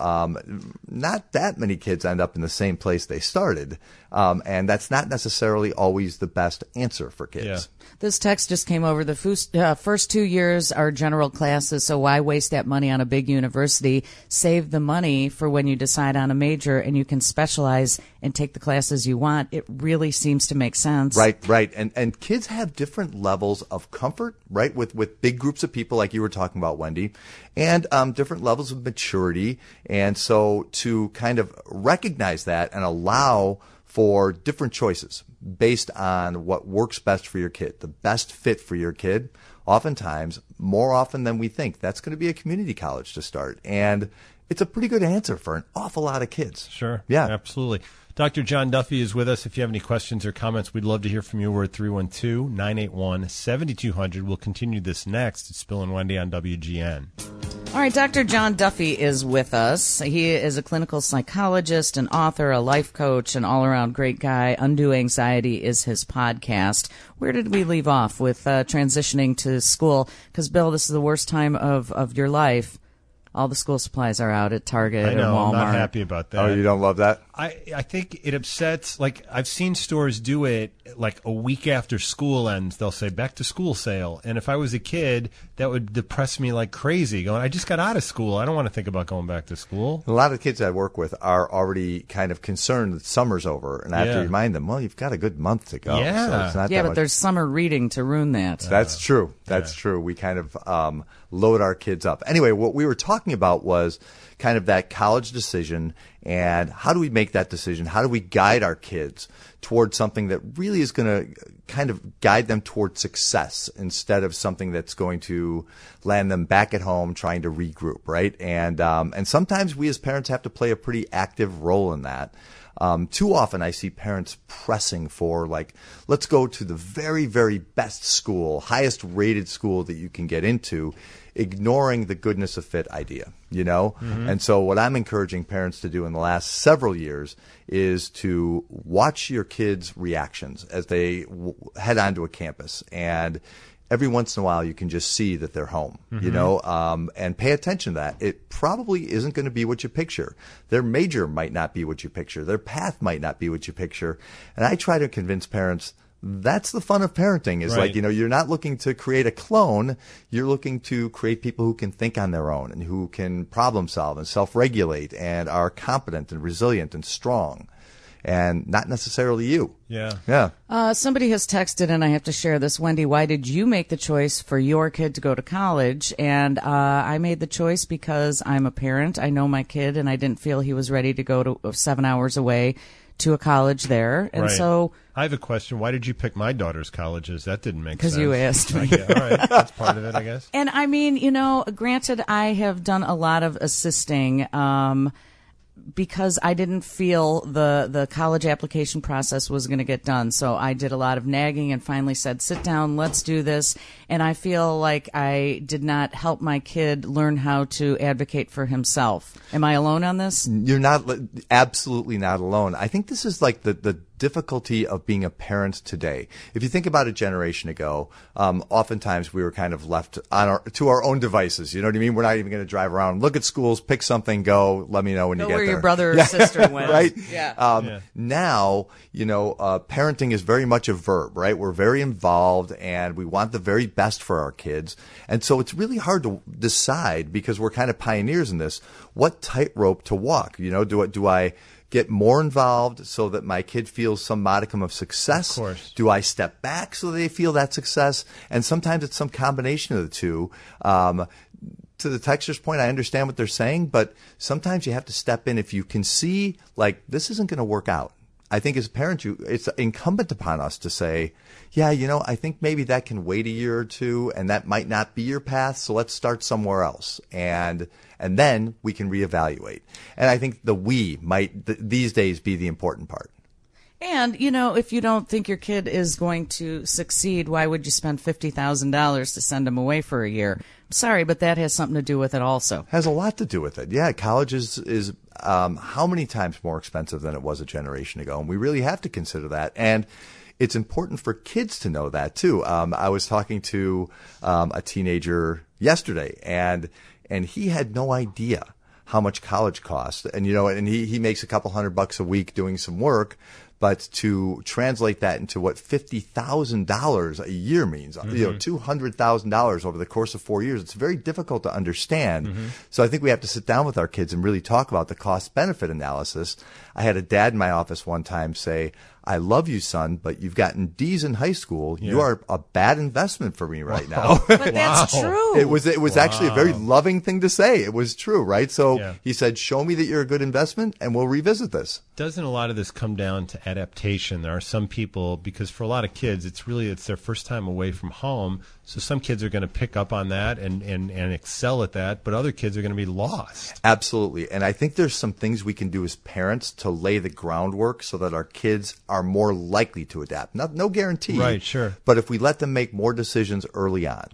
not that many kids end up in the same place they started. And that's not necessarily always the best answer for kids. Yeah. This text just came over. The first 2 years are general classes, so why waste that money on a big university? Save the money for when you decide on a major and you can specialize and take the classes you want. It really seems to make sense. Right. And kids have different levels of comfort, right, with big groups of people like you were talking about, Wendy, and different levels of maturity. And so to kind of recognize that and allow for different choices based on what works best for your kid, the best fit for your kid, oftentimes, more often than we think, that's going to be a community college to start. And it's a pretty good answer for an awful lot of kids. Sure. Yeah. Absolutely. Dr. John Duffy is with us. If you have any questions or comments, we'd love to hear from you. We're at 312-981-7200. We'll continue this next. It's Bill and Wendy on WGN. All right, Dr. John Duffy is with us. He is a clinical psychologist, an author, a life coach, an all-around great guy. Undue Anxiety is his podcast. Where did we leave off with transitioning to school? Because, Bill, this is the worst time of your life. All the school supplies are out at Target I know, and Walmart. I'm not happy about that. Oh, you don't love that? I think it upsets, like, I've seen stores do it, like, a week after school ends. They'll say, back to school sale. And if I was a kid, that would depress me like crazy. Going, I just got out of school. I don't want to think about going back to school. A lot of the kids I work with are already kind of concerned that summer's over. And I have to remind them, well, you've got a good month to go. Yeah. So it's not Yeah, that but much. there's summer reading to ruin that. That's true. That's true. We kind of load our kids up. Anyway, what we were talking about was kind of that college decision and how do we make that decision? How do we guide our kids towards something that really is going to kind of guide them towards success instead of something that's going to land them back at home trying to regroup, right? And sometimes we as parents have to play a pretty active role in that. Too often I see parents pressing for, like, let's go to the very, very best school, highest rated school that you can get into, ignoring the goodness of fit idea, Mm-hmm. And so what I'm encouraging parents to do in the last several years is to watch your kids' reactions as they head onto a campus. And every once in a while you can just see that they're home, and pay attention to that. It probably isn't going to be what you picture. Their major might not be what you picture. Their path might not be what you picture. And I try to convince parents that's the fun of parenting is right. Like, you're not looking to create a clone. You're looking to create people who can think on their own and who can problem solve and self-regulate and are competent and resilient and strong. And not necessarily you. Yeah. Yeah. Somebody has texted, and I have to share this. Wendy, why did you make the choice for your kid to go to college? And I made the choice because I'm a parent. I know my kid, and I didn't feel he was ready to go to 7 hours away to a college there. And Right. so, I have a question. Why did you pick my daughter's colleges? That didn't make sense. because you asked me. Yeah, all right. That's part of it, I guess. And I mean, granted, I have done a lot of assisting, because I didn't feel the college application process was going to get done. So I did a lot of nagging and finally said, sit down, let's do this. And I feel like I did not help my kid learn how to advocate for himself. Am I alone on this? You're not, absolutely not alone. I think this is like the difficulty of being a parent today. If you think about a generation ago, oftentimes we were kind of left to our own devices. You know what I mean? We're not even going to drive around, look at schools, pick something, go. Let me know when you get Where there. your brother or sister went. Right? Yeah. Now, parenting is very much a verb, right? We're very involved and we want the very best for our kids. And so it's really hard to decide, because we're kind of pioneers in this, what tightrope to walk. Do I get more involved so that my kid feels some modicum of success? Of course. Do I step back so they feel that success? And sometimes it's some combination of the two. To the texter's point, I understand what they're saying, but sometimes you have to step in if you can see, like, this isn't going to work out. I think as parents, it's incumbent upon us to say, yeah, I think maybe that can wait a year or two, and that might not be your path, so let's start somewhere else. And then we can reevaluate. And I think the we might these days be the important part. And, if you don't think your kid is going to succeed, why would you spend $50,000 to send them away for a year? I'm sorry, but that has something to do with it also. Has a lot to do with it. Yeah, college is how many times more expensive than it was a generation ago? And we really have to consider that. And it's important for kids to know that, too. I was talking to a teenager yesterday, and he had no idea how much college costs. And, and he makes a couple $100 a week doing some work. But to translate that into what $50,000 a year means, $200,000 over the course of 4 years, it's very difficult to understand. Mm-hmm. So I think we have to sit down with our kids and really talk about the cost-benefit analysis. I had a dad in my office one time say, I love you, son, but you've gotten D's in high school. Yeah. You are a bad investment for me right now. But that's true. It was actually a very loving thing to say. It was true, right? So he said, show me that you're a good investment and we'll revisit this. Doesn't a lot of this come down to adaptation? There are some people, because for a lot of kids, it's their first time away from home. So some kids are going to pick up on that and excel at that, but other kids are going to be lost. Absolutely. And I think there's some things we can do as parents to lay the groundwork so that our kids are more likely to adapt. No guarantee. Right, sure. But if we let them make more decisions early on,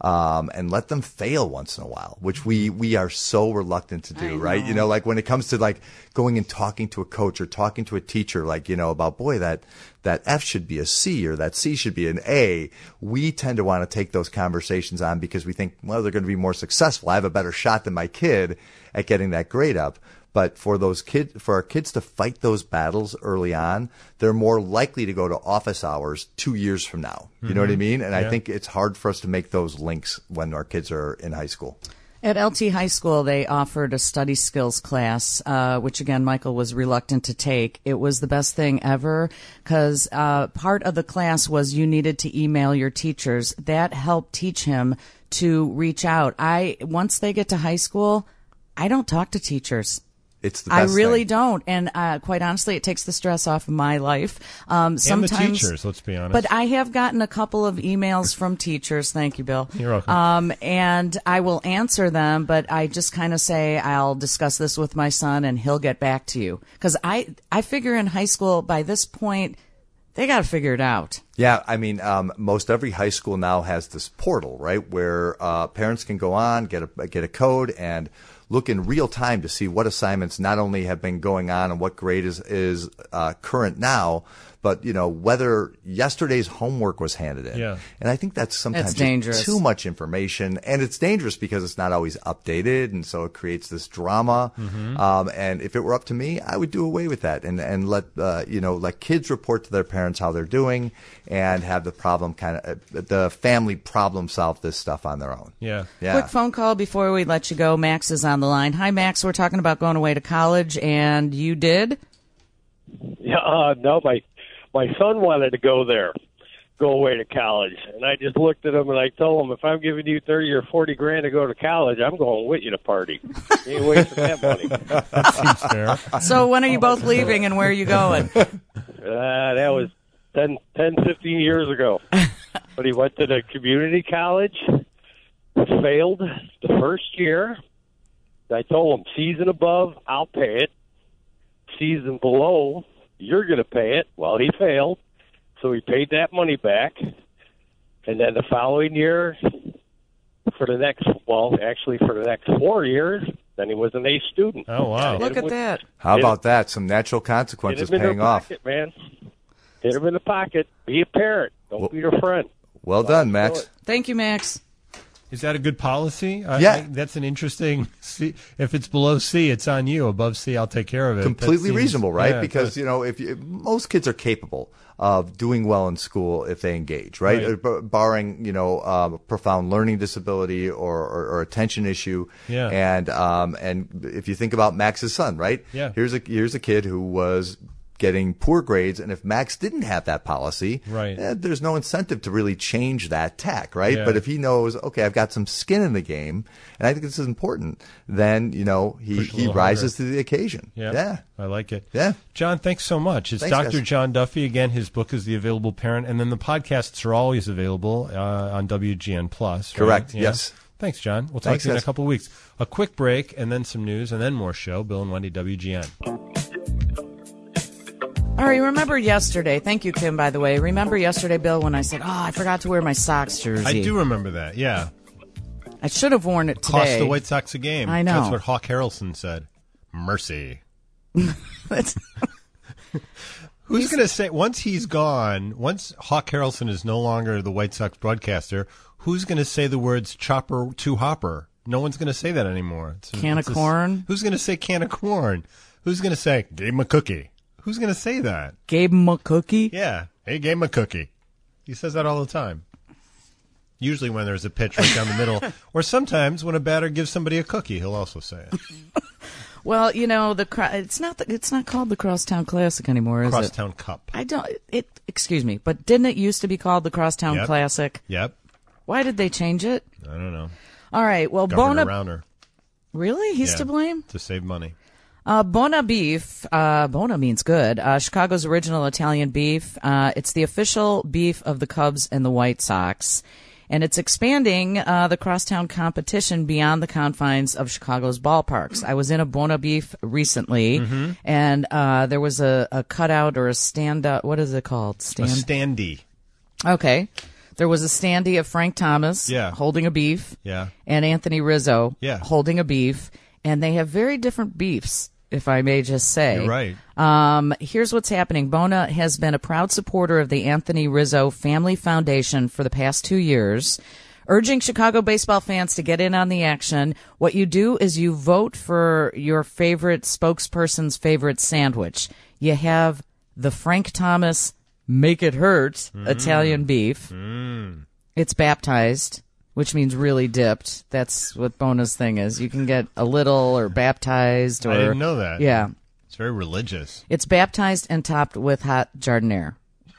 and let them fail once in a while, which we are so reluctant to do, right? Like when it comes to like going and talking to a coach or talking to a teacher, like, about, boy, that F should be a C or that C should be an A, we tend to want to take those conversations on because we think, well, they're going to be more successful. I have a better shot than my kid at getting that grade up. But for our kids to fight those battles early on, they're more likely to go to office hours 2 years from now. You know what I mean? And I think it's hard for us to make those links when our kids are in high school. At LT High School, they offered a study skills class, which, again, Michael was reluctant to take. It was the best thing ever because part of the class was you needed to email your teachers. That helped teach him to reach out. Once they get to high school, I don't talk to teachers. It's the best I really thing. don't. And quite honestly, it takes the stress off of my life. Sometimes, and the teachers, let's be honest. But I have gotten a couple of emails from teachers. Thank you, Bill. You're welcome. And I will answer them, but I just kind of say, I'll discuss this with my son and he'll get back to you. Because I figure in high school, by this point, they got to figure it out. Yeah, I mean, most every high school now has this portal, right, where parents can go on, get a code, and look in real time to see what assignments not only have been going on and what grade is current now, but whether yesterday's homework was handed in. Yeah. And I think that's sometimes dangerous. just too much information, and it's dangerous because it's not always updated, and so it creates this drama. And if it were up to me, I would do away with that and let let kids report to their parents how they're doing, and have the family problem solve this stuff on their own. Yeah. Quick phone call before we let you go. Max is on the line. Hi, Max. We're talking about going away to college, and you did? Yeah, no, my son wanted to go go away to college. And I just looked at him and I told him, if I'm giving you 30 or 40 grand to go to college, I'm going with you to party. You ain't wasting that money. That seems fair. So when are you both leaving and where are you going? That was 10, 15 years ago. But he went to the community college, failed the first year. I told him, season above, I'll pay it. Season below, you're going to pay it. Well, he failed. So he paid that money back. And then the following year, for the next 4 years, then he was an A student. Oh, wow. Look at that. How about that? Some natural consequences Hit him in paying the off. pocket, man. Hit him in the pocket. Be a parent. Don't be your friend. Well done, Max. Thank you, Max. Is that a good policy? Yeah. That's an interesting C. If it's below C, it's on you. Above C, I'll take care of it. Completely That seems- reasonable, right? yeah, Because if most kids are capable of doing well in school if they engage, right? Barring profound learning disability or attention issue. Yeah. And if you think about Max's son, right? Yeah. Here's a kid who was getting poor grades, and if Max didn't have that policy, Right. there's no incentive to really change that tack, right? Yeah. But if he knows, okay, I've got some skin in the game, and I think this is important, then Push a he little rises harder. to the occasion. Yeah. I like it. Yeah. John, thanks so much. It's Thanks, Dr. guys. John Duffy. Again, his book is The Available Parent, and then the podcasts are always available on WGN Plus. Right? Correct, Yeah. yes. Thanks, John. We'll talk Thanks, to you in a guys. couple of weeks. A quick break, and then some news, and then more show. Bill and Wendy, WGN. All right, remember yesterday. Thank you, Kim, by the way. Remember yesterday, Bill, when I said, I forgot to wear my Sox jersey. I do remember that, yeah. I should have worn it today. Cost the White Sox a game. I know. That's what Hawk Harrelson said. Mercy. That's- Who's going to say, once he's gone, once Hawk Harrelson is no longer the White Sox broadcaster, who's going to say the words chopper to hopper? No one's going to say that anymore. Can of corn? Who's going to say can of corn? Who's going to say, gave him a cookie? Who's going to say that? Gave him a cookie? Yeah. Hey, gave him a cookie. He says that all the time. Usually when there's a pitch right down the middle. Or sometimes when a batter gives somebody a cookie, he'll also say it. Well, it's not called the Crosstown Classic anymore, is it? Crosstown Cup. Excuse me, but didn't it used to be called the Crosstown Yep. Classic? Yep. Why did they change it? I don't know. All right, well, Governor Bona... Rauner. Really? He's Yeah. to blame? To save money. Bona beef, Bona means good, Chicago's original Italian beef. It's the official beef of the Cubs and the White Sox. And it's expanding the crosstown competition beyond the confines of Chicago's ballparks. I was in a Bona beef recently, and there was a cutout or a stand-up. What is it called? A standee. Okay. There was a standee of Frank Thomas holding a beef. Yeah. And Anthony Rizzo Yeah. holding a beef. And they have very different beefs, if I may just say. You're right. Here's what's happening. Bona has been a proud supporter of the Anthony Rizzo Family Foundation for the past 2 years, urging Chicago baseball fans to get in on the action. What you do is you vote for your favorite spokesperson's favorite sandwich. You have the Frank Thomas Make It Hurt Italian beef. It's baptized, which means really dipped. That's what Bona's thing is. You can get a little or baptized. Or, I didn't know that. Yeah. It's very religious. It's baptized and topped with hot jardiniere,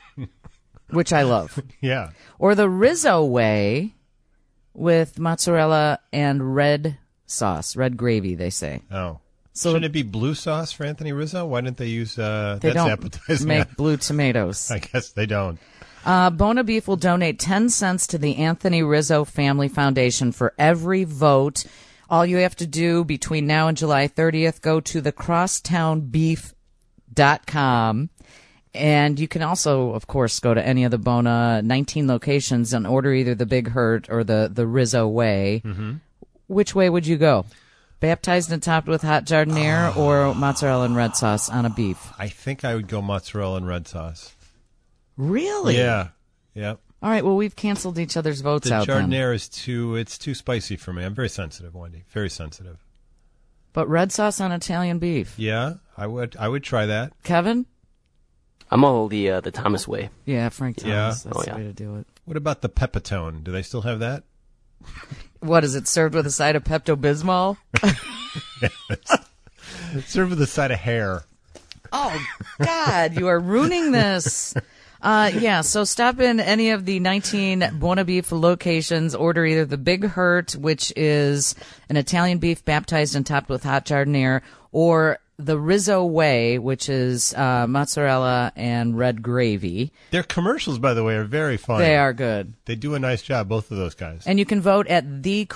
which I love. Yeah. Or the Rizzo way with mozzarella and red sauce, red gravy, they say. Oh. So Shouldn't it be blue sauce for Anthony Rizzo? Why didn't they use they that's don't appetizing? make blue tomatoes. I guess they don't. Bona Beef will donate 10 cents to the Anthony Rizzo Family Foundation for every vote. All you have to do between now and July 30th, go to thecrosstownbeef.com. And you can also, of course, go to any of the Bona 19 locations and order either the Big Hurt or the Rizzo way. Mm-hmm. Which way would you go? Baptized and topped with hot jardiniere or mozzarella and red sauce on a beef? I think I would go mozzarella and red sauce. Really? Yeah. Yep. All right, well, we've canceled each other's votes The out then. jardiniere is too spicy for me. I'm very sensitive, Wendy. Very sensitive. But red sauce on Italian beef. Yeah, I would try that. Kevin? I'm all the Thomas way. Yeah, Frank Thomas. Yeah. That's Oh, the yeah. way to do it. What about the pepitone? Do they still have that? What, is it served with a side of Pepto-Bismol? Served with a side of hair. Oh, God, you are ruining this. Yeah, so stop in any of the 19 Buona Beef locations. Order either the Big Hurt, which is an Italian beef baptized and topped with hot giardiniera, or the Rizzo Way, which is mozzarella and red gravy. Their commercials, by the way, are very funny. They are good. They do a nice job, both of those guys. And you can vote at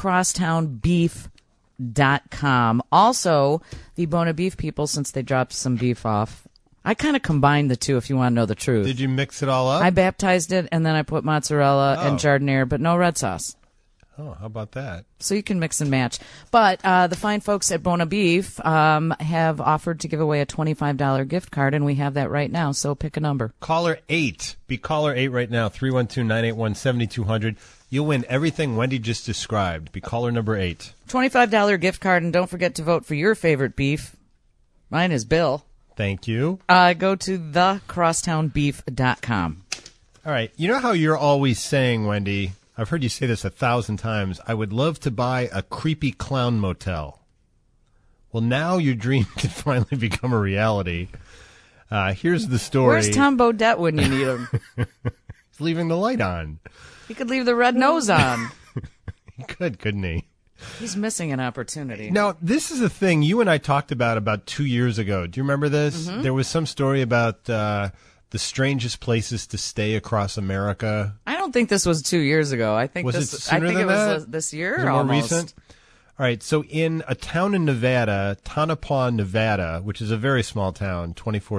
thecrosstownbeef.com. Also, the Buona Beef people, since they dropped some beef off, I kind of combined the two if you want to know the truth. Did you mix it all up? I baptized it, and then I put mozzarella and giardiniera, but no red sauce. Oh, how about that? So you can mix and match. But the fine folks at Buona Beef have offered to give away a $25 gift card, and we have that right now, so pick a number. Caller 8. Be caller 8 right now, 312-981-7200. You'll win everything Wendy just described. Be caller number 8. $25 gift card, and don't forget to vote for your favorite beef. Mine is Bill. Thank you. Go to thecrosstownbeef.com. All right. You know how you're always saying, Wendy, I've heard you say this 1,000 times, I would love to buy a creepy clown motel. Well, now your dream can finally become a reality. Here's the story. Where's Tom Bodette when you need him? He's leaving the light on. He could leave the red nose on. He could, couldn't he? He's missing an opportunity. Now, this is a thing you and I talked about 2 years ago. Do you remember this? Mm-hmm. There was some story about the strangest places to stay across America. I don't think this was 2 years ago. I think Was this. it sooner I think than it was that? this year. Is it more almost. recent? All right. So in a town in Nevada, Tonopah, Nevada, which is a very small town,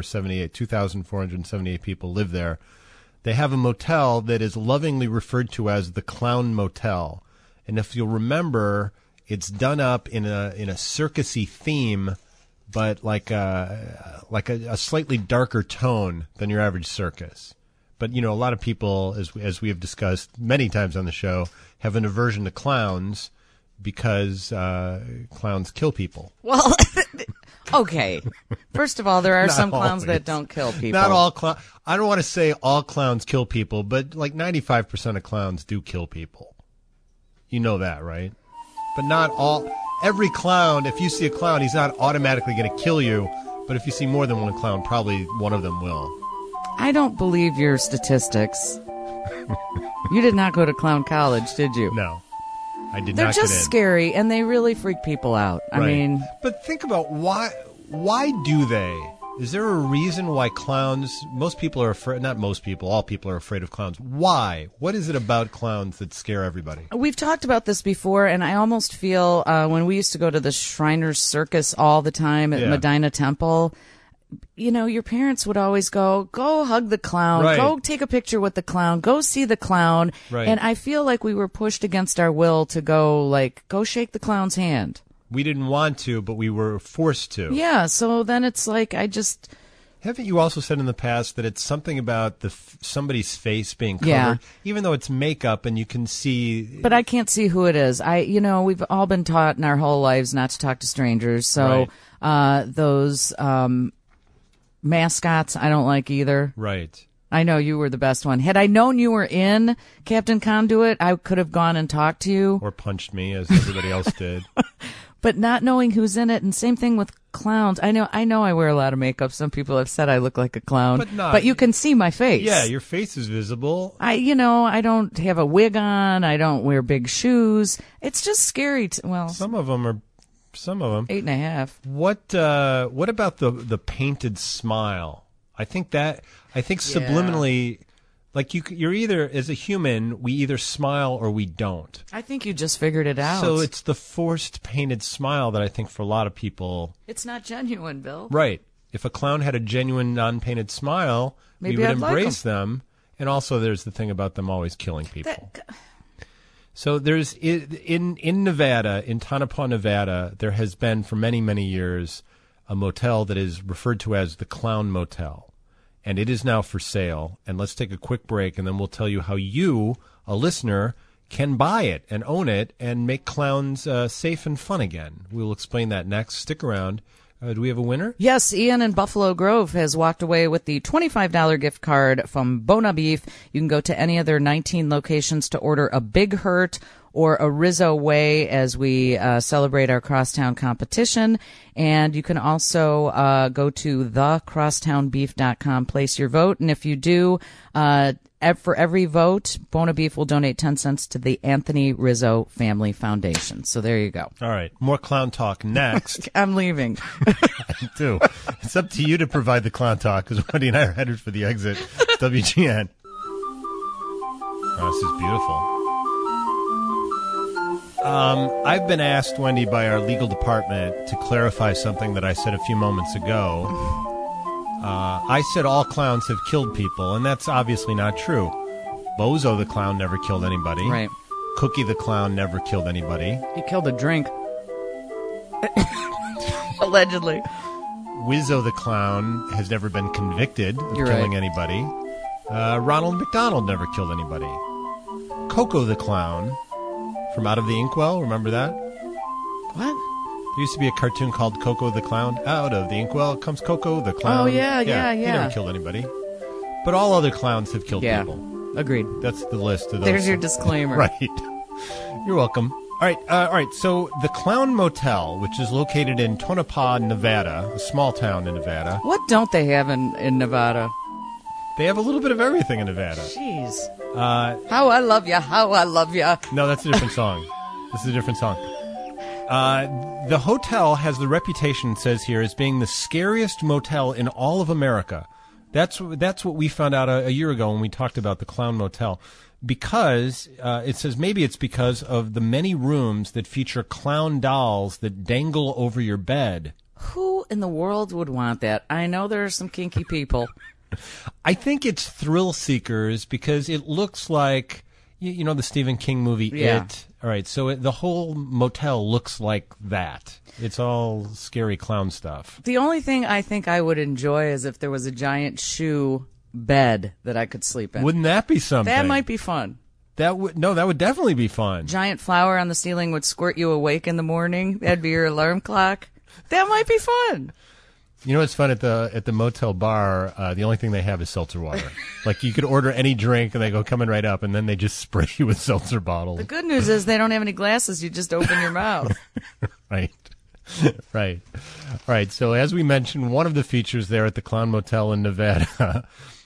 2,478 people live there. They have a motel that is lovingly referred to as the Clown Motel. And if you'll remember, it's done up in a circusy theme, but like a slightly darker tone than your average circus. But you know, a lot of people, as we have discussed many times on the show, have an aversion to clowns because clowns kill people. Well, okay. First of all, there are Not some clowns always. that don't kill people. Not all clowns. I don't want to say all clowns kill people, but like 95% of clowns do kill people. You know that, right? But not all. Every clown, if you see a clown, he's not automatically going to kill you. But if you see more than one clown, probably one of them will. I don't believe your statistics. You did not go to clown college, did you? No, I did They're not get in. just scary, and they really freak people out. I Right. mean, but think about why do they? Is there a reason why clowns, most people are afraid, not most people, all people are afraid of clowns. Why? What is it about clowns that scare everybody? we've talked about this before, and I almost feel when we used to go to the Shriners Circus all the time at Yeah. Medina Temple, you know, your parents would always go hug the clown, Right. go take a picture with the clown, go see the clown. Right. And I feel like we were pushed against our will to go shake the clown's hand. We didn't want to, but we were forced to. Yeah, so then it's like Haven't you also said in the past that it's something about somebody's face being covered, Yeah. even though it's makeup and you can see? but I can't see who it is. We've all been taught in our whole lives not to talk to strangers. So those mascots I don't like either. Right. I know you were the best one. Had I known you were in Captain Conduit, I could have gone and talked to you. Or punched me as everybody else did. But not knowing who's in it, and same thing with clowns. I know I wear a lot of makeup. Some people have said I look like a clown. But you can see my face. Yeah, your face is visible. I don't have a wig on. I don't wear big shoes. It's just scary. Some of them. 8.5. What about the painted smile? I think subliminally, like you're either, as a human, we either smile or we don't. I think you just figured it out. So it's the forced painted smile that I think for a lot of people. It's not genuine, Bill. Right. If a clown had a genuine non-painted smile, Maybe we would I'd like embrace them. And also there's the thing about them always killing people. So there's in Nevada, in Tonopah, Nevada, there has been for many, many years a motel that is referred to as the Clown Motel. And it is now for sale. And let's take a quick break, and then we'll tell you how you, a listener, can buy it and own it and make clowns safe and fun again. We'll explain that next. Stick around. Do we have a winner? Yes, Ian in Buffalo Grove has walked away with the $25 gift card from Bona Beef. You can go to any of their 19 locations to order a Big Hurt or a Rizzo Way as we celebrate our Crosstown competition. And you can also go to thecrosstownbeef.com, place your vote. And if you do, for every vote, Bona Beef will donate 10 cents to the Anthony Rizzo Family Foundation. So there you go. All right. More clown talk next. I'm leaving. I do. It's up to you to provide the clown talk because Wendy and I are headed for the exit. WGN. Oh, this is beautiful. I've been asked, Wendy, by our legal department to clarify something that I said a few moments ago. I said all clowns have killed people, and that's obviously not true. Bozo the clown never killed anybody. Right. Cookie the clown never killed anybody. He killed a drink. Allegedly. Wizzo the clown has never been convicted of You're killing right. anybody. Ronald McDonald never killed anybody. Coco the clown from Out of the Inkwell, remember that? What? There used to be a cartoon called Coco the Clown. Out of the Inkwell comes Coco the Clown. Oh, yeah. He never killed anybody. But all other clowns have killed Yeah. people. Agreed. That's the list of those. There's your disclaimer. Right. You're welcome. All right. So the Clown Motel, which is located in Tonopah, Nevada, a small town in Nevada. What don't they have in Nevada? They have a little bit of everything in Nevada. Jeez. How I love ya. How I love ya. No, that's a different song. This is a different song. The hotel has the reputation, it says here, as being the scariest motel in all of America. That's what we found out a year ago when we talked about the Clown Motel. Because, it says maybe it's because of the many rooms that feature clown dolls that dangle over your bed. Who in the world would want that? I know there are some kinky people. I think it's thrill seekers because it looks like, you know, the Stephen King movie, Yeah. It. All right, so the whole motel looks like that. It's all scary clown stuff. The only thing I think I would enjoy is if there was a giant shoe bed that I could sleep in. Wouldn't that be something? That might be fun. That would definitely be fun. Giant flower on the ceiling would squirt you awake in the morning. That'd be your alarm clock. That might be fun. You know what's fun at the motel bar? The only thing they have is seltzer water. Like you could order any drink and they go coming right up, and then they just spray you with seltzer bottles. The good news is they don't have any glasses. You just open your mouth. Right. Right. All right. So as we mentioned, one of the features there at the Clown Motel in Nevada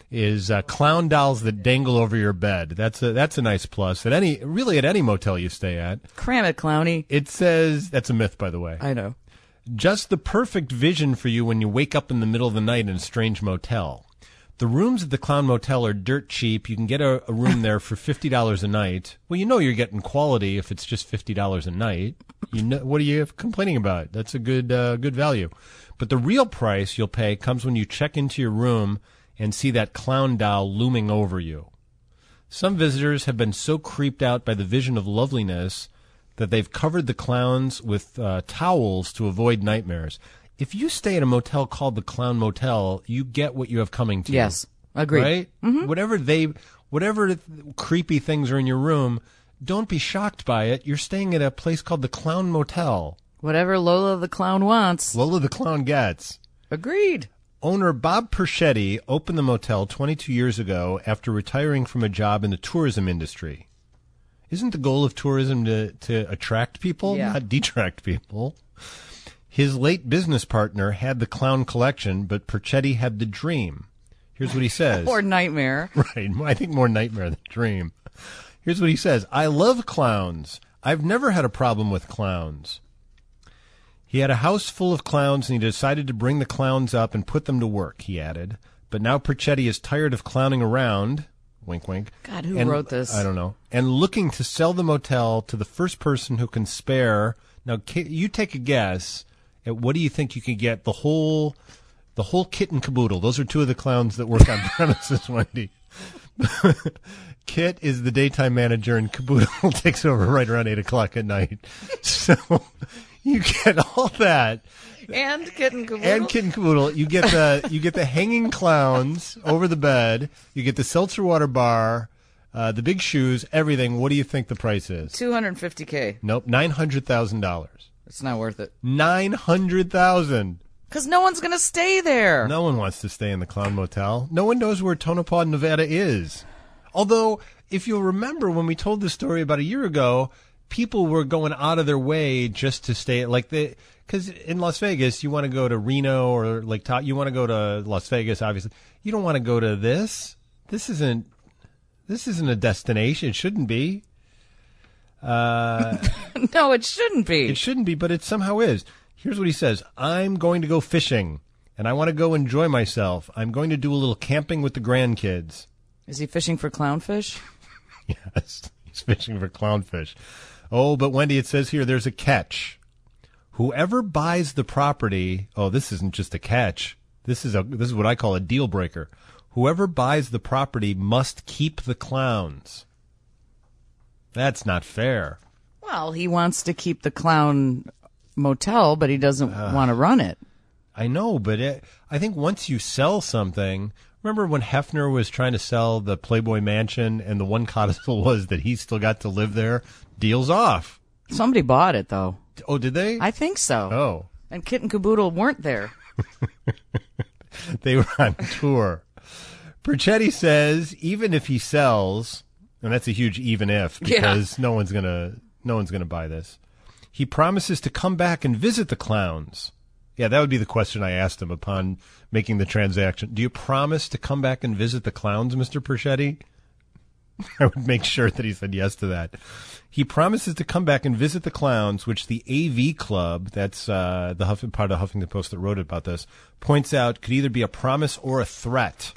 is clown dolls that dangle over your bed. That's a nice plus at any motel you stay at. Cram it, Clowny. It says that's a myth, by the way. I know. Just the perfect vision for you when you wake up in the middle of the night in a strange motel. The rooms at the Clown Motel are dirt cheap. You can get a room there for $50 a night. Well, you know you're getting quality if it's just $50 a night. You know, what are you complaining about? That's a good value. But the real price you'll pay comes when you check into your room and see that clown doll looming over you. Some visitors have been so creeped out by the vision of loveliness that they've covered the clowns with towels to avoid nightmares. If you stay at a motel called the Clown Motel, you get what you have coming to you. Yes, agreed. Right? Mm-hmm. Whatever creepy things are in your room, don't be shocked by it. You're staying at a place called the Clown Motel. Whatever Lola the Clown wants. Lola the Clown gets. Agreed. Owner Bob Perchetti opened the motel 22 years ago after retiring from a job in the tourism industry. Isn't the goal of tourism to attract people, not detract people? His late business partner had the clown collection, but Perchetti had the dream. Here's what he says. Or nightmare. Right. I think more nightmare than dream. Here's what he says. I love clowns. I've never had a problem with clowns. He had a house full of clowns, and he decided to bring the clowns up and put them to work, he added. But now Perchetti is tired of clowning around. Wink, wink. God, who wrote this? I don't know. And looking to sell the motel to the first person who can spare. Now, you take a guess at what do you think you could get the whole kit and caboodle. Those are two of the clowns that work on premises, Wendy. Kit is the daytime manager, and caboodle takes over right around 8 o'clock at night. So you get all that. And Kit and Caboodle. And Kit and Caboodle. You get the hanging clowns over the bed. You get the seltzer water bar, the big shoes, everything. What do you think the price is? $250K. Nope, $900,000. It's not worth it. $900,000 Because no one's going to stay there. No one wants to stay in the Clown Motel. No one knows where Tonopah, Nevada is. Although, if you'll remember when we told this story about a year ago, people were going out of their way just to stay because in Las Vegas, you want to go to Reno or Lake Tahoe. You want to go to Las Vegas, obviously. You don't want to go to this. This isn't a destination. It shouldn't be. No, it shouldn't be. It shouldn't be, but it somehow is. Here's what he says. I'm going to go fishing, and I want to go enjoy myself. I'm going to do a little camping with the grandkids. Is he fishing for clownfish? Yes, he's fishing for clownfish. Oh, but Wendy, it says here there's a catch. Whoever buys the property, this isn't just a catch. This is what I call a deal breaker. Whoever buys the property must keep the clowns. That's not fair. Well, he wants to keep the clown motel, but he doesn't want to run it. I know, but I think once you sell something, remember when Hefner was trying to sell the Playboy Mansion and the one codicil was that he still got to live there? Deal's off. Somebody bought it, though. Oh, did they? I think so. Oh. And Kit and Caboodle weren't there. They were on tour. Perchetti says even if he sells, and that's a huge even if because no one's gonna buy this. He promises to come back and visit the clowns. Yeah, that would be the question I asked him upon making the transaction. Do you promise to come back and visit the clowns, Mr. Perchetti? I would make sure that he said yes to that. He promises to come back and visit the clowns, which the AV Club, that's part of the Huffington Post that wrote about this, points out could either be a promise or a threat.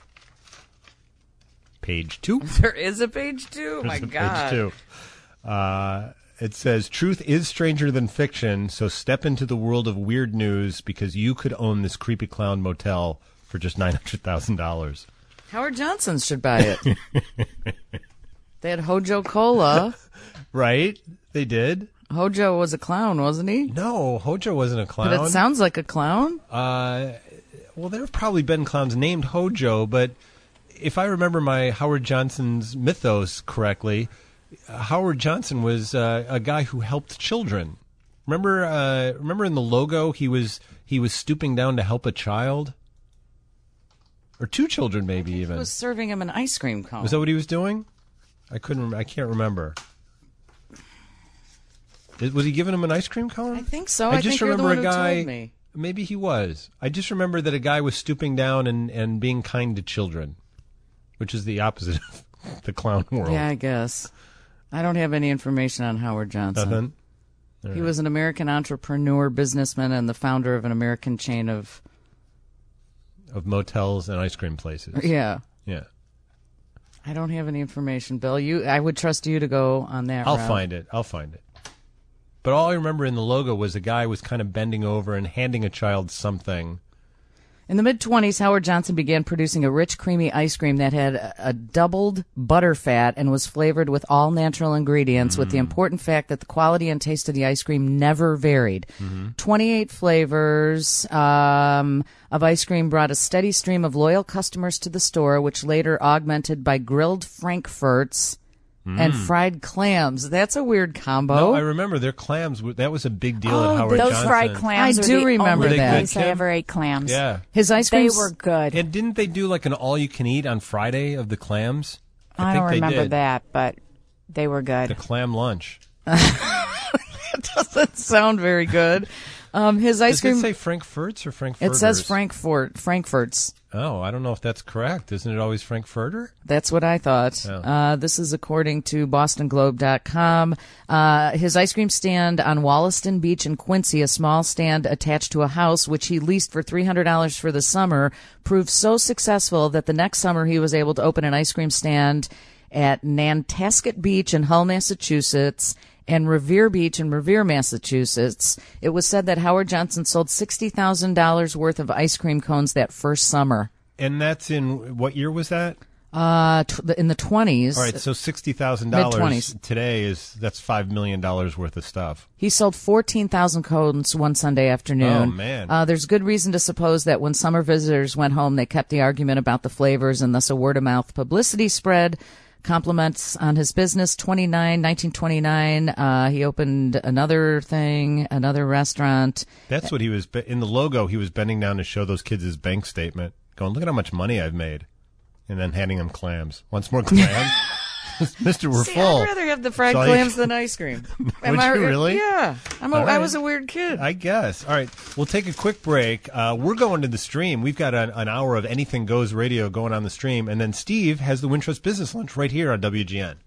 Page 2. There is a page 2? My God. Page 2. It says, truth is stranger than fiction, so step into the world of weird news because you could own this creepy clown motel for just $900,000. Howard Johnson should buy it. They had Hojo Cola. Right? They did. Hojo was a clown, wasn't he? No, Hojo wasn't a clown. But it sounds like a clown. Well, there have probably been clowns named Hojo, but if I remember my Howard Johnson's mythos correctly, Howard Johnson was a guy who helped children. Remember in the logo he was stooping down to help a child, or two children maybe even. He was serving him an ice cream cone. Was that what he was doing? I can't remember. Was he giving him an ice cream cone? I think so. I just think remember you're the one a guy. who told me. Maybe he was. I just remember that a guy was stooping down and being kind to children, which is the opposite of the clown world. Yeah, I guess. I don't have any information on Howard Johnson. Nothing? He was an American entrepreneur, businessman, and the founder of an American chain of motels and ice cream places. Yeah. Yeah. I don't have any information, Bill. I would trust you to go on that route. I'll find it. But all I remember in the logo was a guy was kind of bending over and handing a child something. In the mid-'20s, Howard Johnson began producing a rich, creamy ice cream that had a doubled butter fat and was flavored with all natural ingredients, with the important fact that the quality and taste of the ice cream never varied. 28 flavors of ice cream brought a steady stream of loyal customers to the store, which later augmented by grilled frankfurts and fried clams. That's a weird combo. No, I remember their clams. That was a big deal at Howard those Johnson. fried clams I are do the remember only that. place I ever ate clams. Yeah. His ice They cream were good. And didn't they do like an all-you-can-eat on Friday of the clams? I think don't they remember did. that, but they were good. The clam lunch. It doesn't sound very good. His ice Does cream. it say Frankfurts or Frankfurters? It says Frankfurts. Oh, I don't know if that's correct. Isn't it always Frankfurter? That's what I thought. Oh. This is according to BostonGlobe.com. His ice cream stand on Wollaston Beach in Quincy, a small stand attached to a house, which he leased for $300 for the summer, proved so successful that the next summer he was able to open an ice cream stand at Nantasket Beach in Hull, Massachusetts, and Revere Beach in Revere, Massachusetts. It was said that Howard Johnson sold $60,000 worth of ice cream cones that first summer. And that's in what year was that? In the 20s. All right, so $60,000 Mid-20s. today that's $5 million worth of stuff. He sold 14,000 cones one Sunday afternoon. Oh, man. There's good reason to suppose that when summer visitors went home, they kept the argument about the flavors, and thus a word-of-mouth publicity spread. compliments on his business. 1929. He opened another restaurant. That's what he was in the logo. He was bending down to show those kids his bank statement, going, "Look at how much money I've made," and then handing them clams. Once more clams, Mister, we're full. I'd rather have the fried clams than ice cream. Would you really? Yeah, All right. I was a weird kid. I guess. All right, we'll take a quick break. We're going to the stream. We've got an hour of Anything Goes radio going on the stream, and then Steve has the Wintrust Business Lunch right here on WGN.